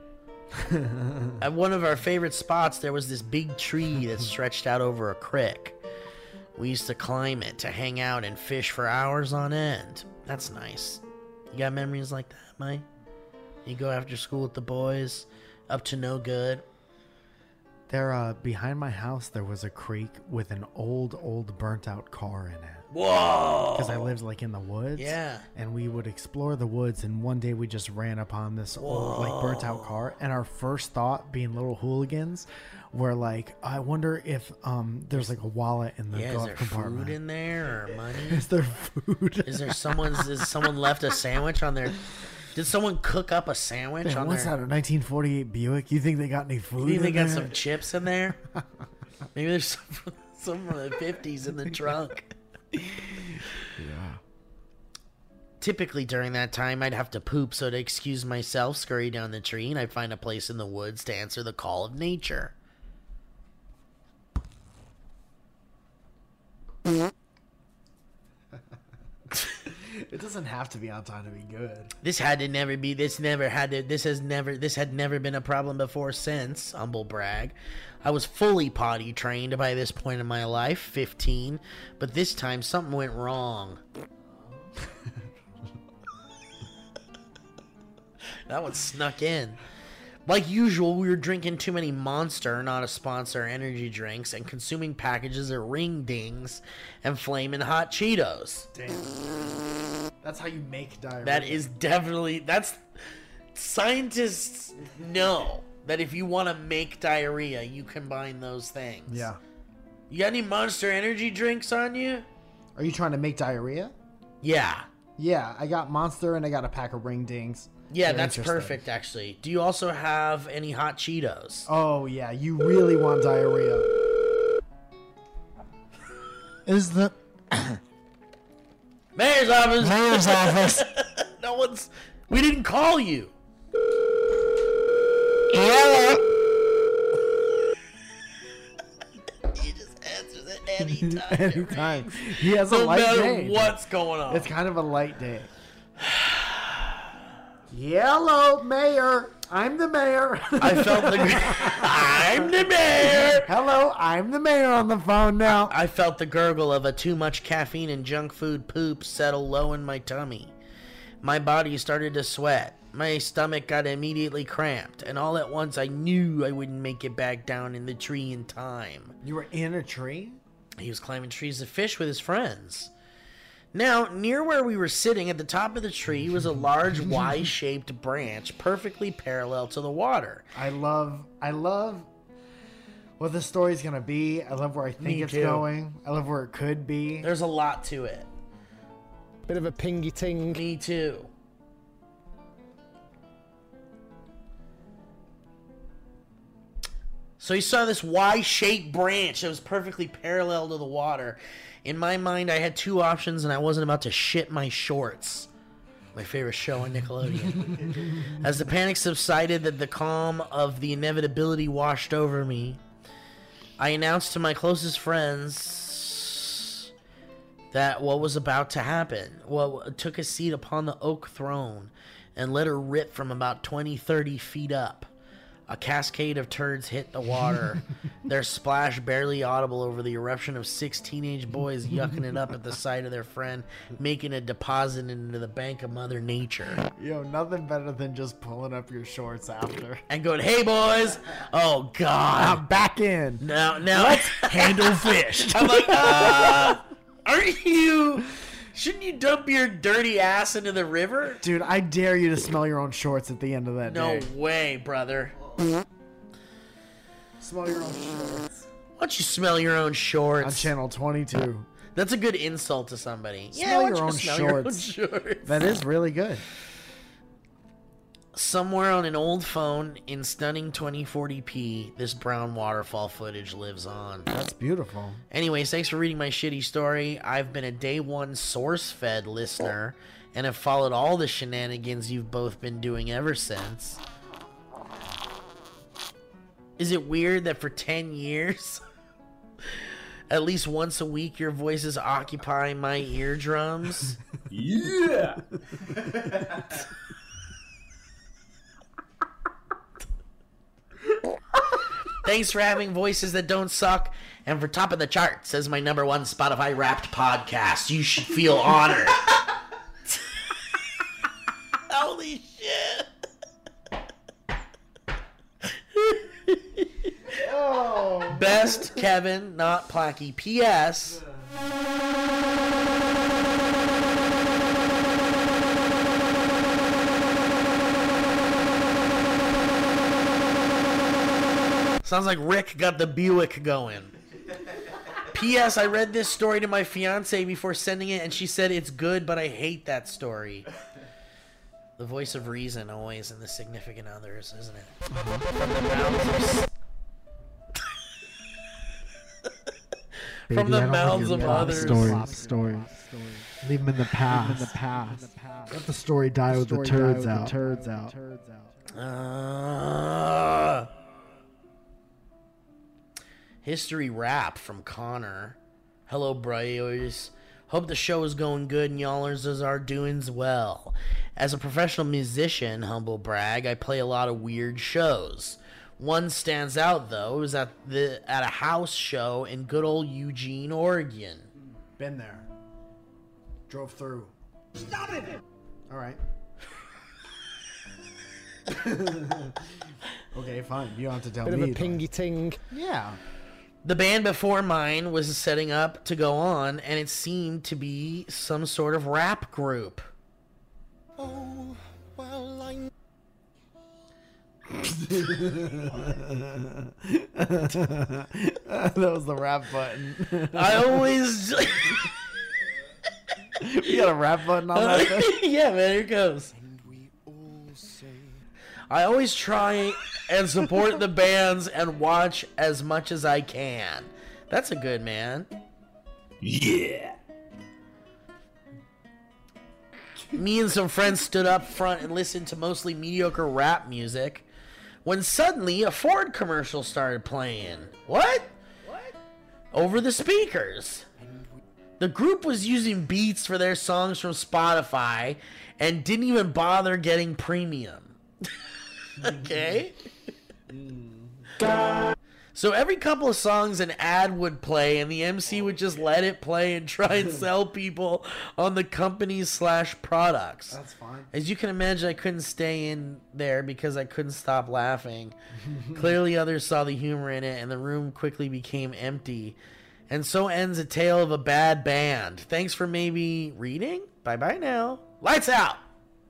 At one of our favorite spots, there was this big tree that stretched out over a creek. We used to climb it to hang out and fish for hours on end. That's nice. You got memories like that, Mike? You go after school with the boys, up to no good. There, behind my house, there was a creek with an old burnt out car in it. Whoa! Because I lived like in the woods. Yeah. And we would explore the woods, and one day we just ran upon this old, like, burnt out car. And our first thought, being little hooligans, were like, I wonder if there's like a wallet in the Yeah, is glove there compartment. food in there or money? Is there food? Is someone left a sandwich on their? Did someone cook up a sandwich Man, on what's their? that, a 1948 Buick? You think they got any food? You think they in got there? some chips in there? Maybe there's some from the 50s in the trunk. Yeah. Typically during that time, I'd have to poop, so to excuse myself, scurry down the tree, and I'd find a place in the woods to answer the call of nature. It doesn't have to be on time to be good. This had never been a problem before since, humble brag. I was fully potty trained by this point in my life, 15, but this time something went wrong. That one snuck in. Like usual, we were drinking too many Monster, not a sponsor, energy drinks, and consuming packages of Ring Dings and Flamin' Hot Cheetos. Damn. That's how you make diarrhea. That is definitely, scientists know that if you want to make diarrhea, you combine those things. Yeah. You got any Monster energy drinks on you? Are you trying to make diarrhea? Yeah. Yeah, I got Monster and I got a pack of Ring Dings. Yeah, They're that's interesting. perfect, actually. Do you also have any Hot Cheetos? Oh, yeah, you really want diarrhea. Is the... Mayor's office! Mayor's office. No one's... We didn't call you. Hello. He just answers it anytime. Anytime. He has a No light matter day. what's going on. It's kind of a light day. Hello, Mayor. I'm the mayor. I felt the... I'm the mayor! Hello, I'm the mayor on the phone now. I felt the gurgle of a too much caffeine and junk food poop settle low in my tummy. My body started to sweat. My stomach got immediately cramped, and all at once I knew I wouldn't make it back down in the tree in time. You were in a tree? He was climbing trees to fish with his friends. Now, near where we were sitting at the top of the tree was a large Y-shaped branch perfectly parallel to the water. I love what the story's gonna be. I love where I think Me it's too. going. I love where it could be. There's a lot to it. Bit of a pingy ting. Me too. So you saw this Y-shaped branch that was perfectly parallel to the water. In my mind, I had two options, and I wasn't about to shit my shorts. My favorite show on Nickelodeon. As the panic subsided, that the calm of the inevitability washed over me, I announced to my closest friends that what was about to happen. Well, took a seat upon the oak throne and let her rip from about 20-30 feet up. A cascade of turds hit the water, their splash barely audible over the eruption of 6 teenage boys yucking it up at the sight of their friend, making a deposit into the bank of Mother Nature. Yo, nothing better than just pulling up your shorts after. And going, hey boys! Oh God! I'm back in. Now let's Handle fish. I'm like, aren't you... Shouldn't you dump your dirty ass into the river? Dude, I dare you to smell your own shorts at the end of that No day. way, brother. Smell your own shorts. Why don't you smell your own On shorts? channel 22. That's a good insult to somebody. Smell why your don't own you smell your own shorts. shorts? That is really good. Somewhere on an old phone in stunning 2040p, this brown waterfall footage lives on. That's beautiful. Anyways, thanks for reading my shitty story. I've been a day one source-fed listener and have followed all the shenanigans you've both been doing ever since. Is it weird that for 10 years, at least once a week, your voices occupy my eardrums? Yeah. Thanks for having voices that don't suck and for top of the charts as my #1 Spotify Wrapped podcast. You should feel honored. Holy shit. Best Kevin, not Placky. P.S. Sounds like Rick got the Buick going. P.S. I read this story to my fiance before sending it, and she said it's good, but I hate that story. The voice of reason always in the significant others, isn't it? From the mouths of others. Stories. Leave them in the past. Let the story die with the turds out. History rap from Connor. Hello, bros. Hope the show is going good and y'allers are doing well. As a professional musician, humble brag, I play a lot of weird shows. One stands out though, is at a house show in good old Eugene, Oregon. Been there. Drove through. Stop it! All right. Okay, fine. You don't have to tell Bit me. of a pingy ting. Yeah. The band before mine was setting up to go on, and it seemed to be some sort of rap group. Oh, well, I... That was the rap button. I always... You got a rap button on that thing? Yeah, man, here it goes. I always try and support the bands and watch as much as I can. That's a good man. Yeah. Me and some friends stood up front and listened to mostly mediocre rap music when suddenly a Ford commercial started playing. What? Over the speakers. The group was using beats for their songs from Spotify and didn't even bother getting premium. Okay. So every couple of songs an ad would play and the MC would just let it play and try and sell people on the company's /products. That's fine. As you can imagine, I couldn't stay in there because I couldn't stop laughing. Clearly others saw the humor in it and the room quickly became empty. And so ends a tale of a bad band. Thanks for maybe reading. Bye-bye now. Lights out!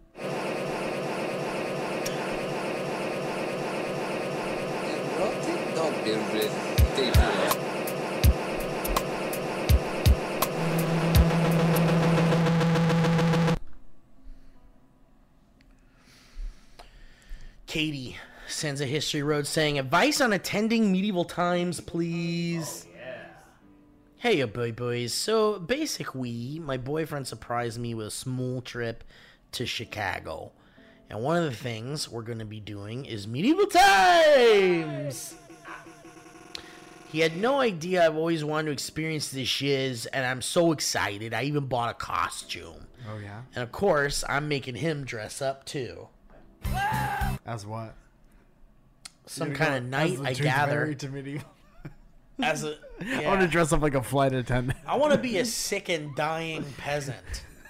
Katie sends a History Road saying, advice on attending medieval times, please. Hey, boys. So, my boyfriend surprised me with a small trip to Chicago. And one of the things we're going to be doing is medieval times. He had no idea I've always wanted to experience this shiz, and I'm so excited. I even bought a costume. Oh, yeah? And of course, I'm making him dress up too. As what? Some kind of knight, I gather. To medieval. As a, I want to dress up like a flight attendant. I want to be a sick and dying peasant.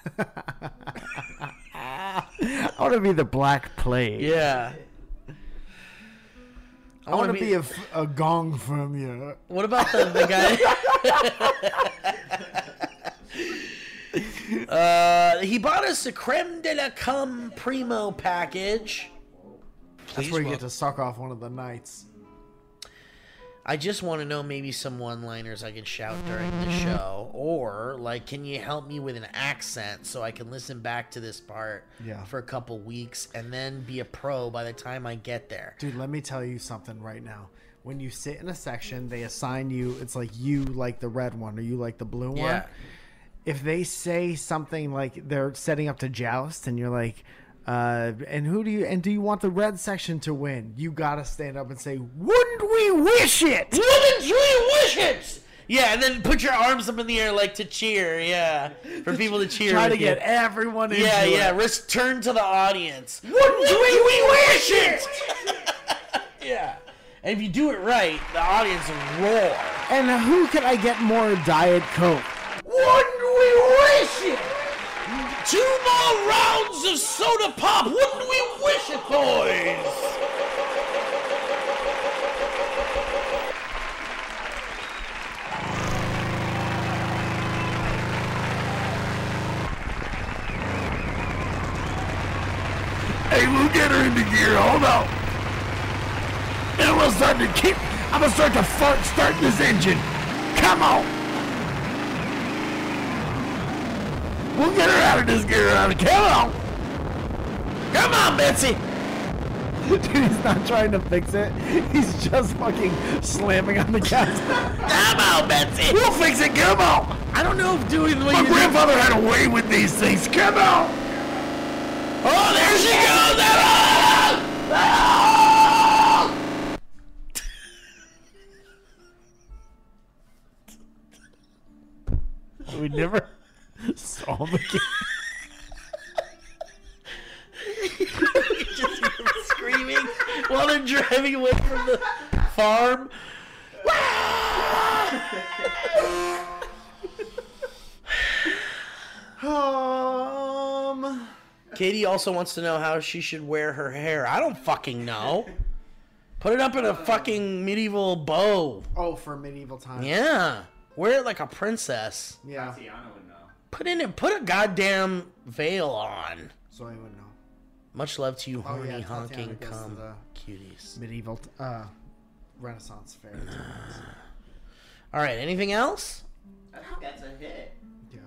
I want to be the Black Plague. Yeah. I want to be a gong from you. What about the guy? He bought us a creme de la cum primo package. That's where you get to suck off one of the knights. I just want to know maybe some one-liners I can shout during the show. Or, like, can you help me with an accent so I can listen back to this part for a couple weeks and then be a pro by the time I get there? Dude, let me tell you something right now. When you sit in a section, they assign you, it's like you like the red one or you like the blue one. If they say something like they're setting up to joust and you're like, And do you want the red section to win? You gotta stand up and say, "Wouldn't we wish it?" Wouldn't we wish it? Yeah, and then put your arms up in the air like to cheer. Yeah, for people to cheer. Try to with you. get everyone into Yeah, it. yeah. Wrist turn to the audience. Wouldn't we wish it? Yeah. And if you do it right, the audience will roar. And who can I get more Diet Coke? Wouldn't we wish it? 2 more rounds of soda pop. Wouldn't we wish it, boys? Hey, we'll get her into gear. Hold on. And we'll start to keep. I'm gonna start to start this engine. Come on. We'll get her out of this gear. Come on. Come on, Betsy. Dude, he's not trying to fix it. He's just fucking slamming on the gas. Come on, Betsy. We'll fix it. Come on. I don't know if doing the way My you do. grandfather had a way with these things. Come on. Oh, there she goes. We never saw the game. Just hear them screaming while they're driving away from the farm. Katie also wants to know how she should wear her hair. I don't fucking know. Put it up in a fucking medieval bow. Oh, for medieval times. Yeah. Wear it like a princess. Yeah. Tiana would know. Put a goddamn veil on. So I would know. Much love to you, Oh, horny yeah, honking Tatiana goes to cum the cuties. Medieval, Renaissance fair. All right, anything else? I think that's a hit. Yeah.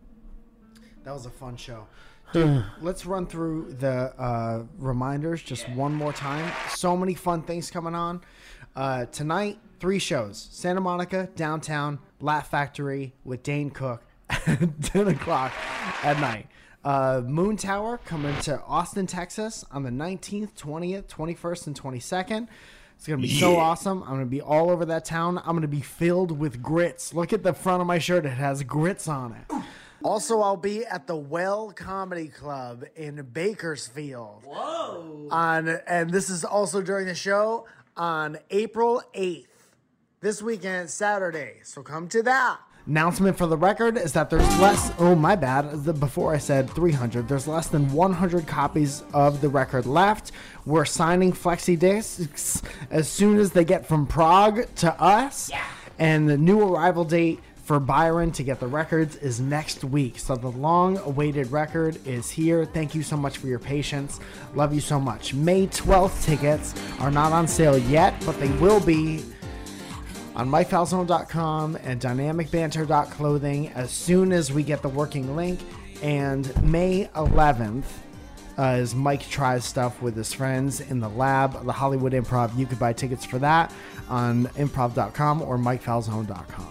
That was a fun show. Let's run through the reminders just one more time. So many fun things coming on. Tonight, 3 shows. Santa Monica, Downtown, Laugh Factory with Dane Cook at 10 o'clock at night. Moon Tower coming to Austin, Texas on the 19th, 20th, 21st, and 22nd. It's going to be so awesome. I'm going to be all over that town. I'm going to be filled with grits. Look at the front of my shirt. It has grits on it. Also, I'll be at the Well Comedy Club in Bakersfield. Whoa. And this is also during the show on April 8th. This weekend, Saturday. So come to that. Announcement for the record is that there's less... Oh, my bad. Before I said 300. There's less than 100 copies of the record left. We're signing flexi discs as soon as they get from Prague to us. Yeah. And the new arrival date for Byron to get the records is next week. So the long-awaited record is here. Thank you so much for your patience. Love you so much. May 12th tickets are not on sale yet, but they will be on MikeFalzone.com and DynamicBanter.clothing as soon as we get the working link. And May 11th is Mike tries stuff with his friends in the lab, the Hollywood Improv. You could buy tickets for that on improv.com or MikeFalzone.com.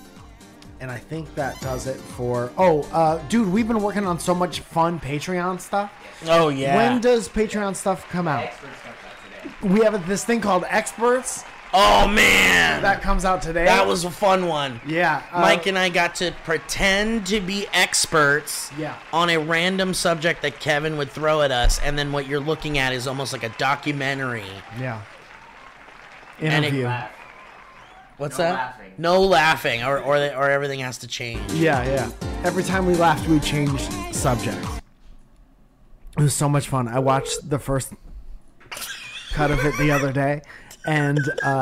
And I think that does it for... dude, we've been working on so much fun Patreon stuff. Oh, yeah. When does Patreon stuff come out? Expert stuff out today. We have this thing called Experts. Oh, man. That comes out today. That was a fun one. Yeah. Mike and I got to pretend to be experts Yeah. on a random subject that Kevin would throw at us, and then what you're looking at is almost like a documentary. Yeah. And it- Interview. Laugh. What's No that? laughing. No laughing, or everything has to change. Yeah, yeah. Every time we laughed, we changed subjects. It was so much fun. I watched the first cut of it the other day, and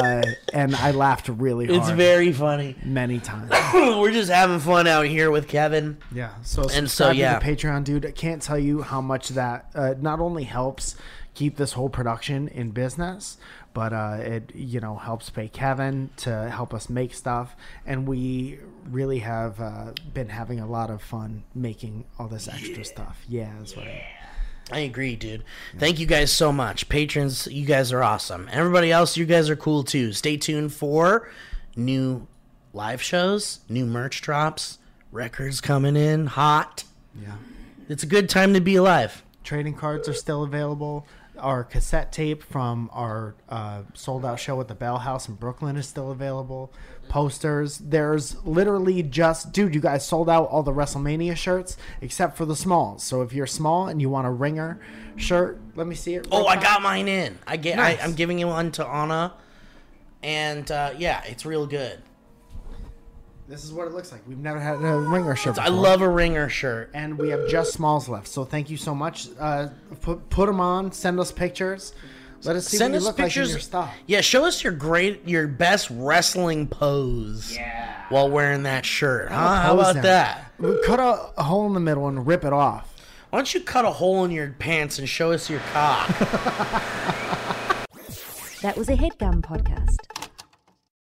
I laughed really hard. It's very funny. many times. We're just having fun out here with Kevin. Yeah. So And subscribe so, yeah. to the Patreon, dude. I can't tell you how much that not only helps keep this whole production in business, but it helps pay Kevin to help us make stuff, and we really have been having a lot of fun making all this extra stuff. Yeah, that's right. I agree, dude. Thank you guys so much. Patrons, you guys are awesome. And everybody else, you guys are cool too. Stay tuned for new live shows, new merch drops, records coming in hot. Yeah. It's a good time to be alive. trading cards are still available. Our cassette tape from our sold out show at the Bell House in Brooklyn is still available. Posters. There's literally just, dude, you guys sold out all the WrestleMania shirts except for the smalls. So if you're small and you want a ringer shirt, let me see it. Oh, I got mine in. Nice. I'm giving you one to Anna. And yeah, it's real good. This is what it looks like. We've never had a ringer shirt before. I love a ringer shirt. And we have just smalls left. So thank you so much. Put them on. Send us pictures. Let us see what you look like in your stuff. Yeah, show us your best wrestling pose. Yeah. While wearing that shirt. How about that? Cut a hole in the middle and rip it off. Why don't you cut a hole in your pants and show us your cock? That was a HeadGum podcast.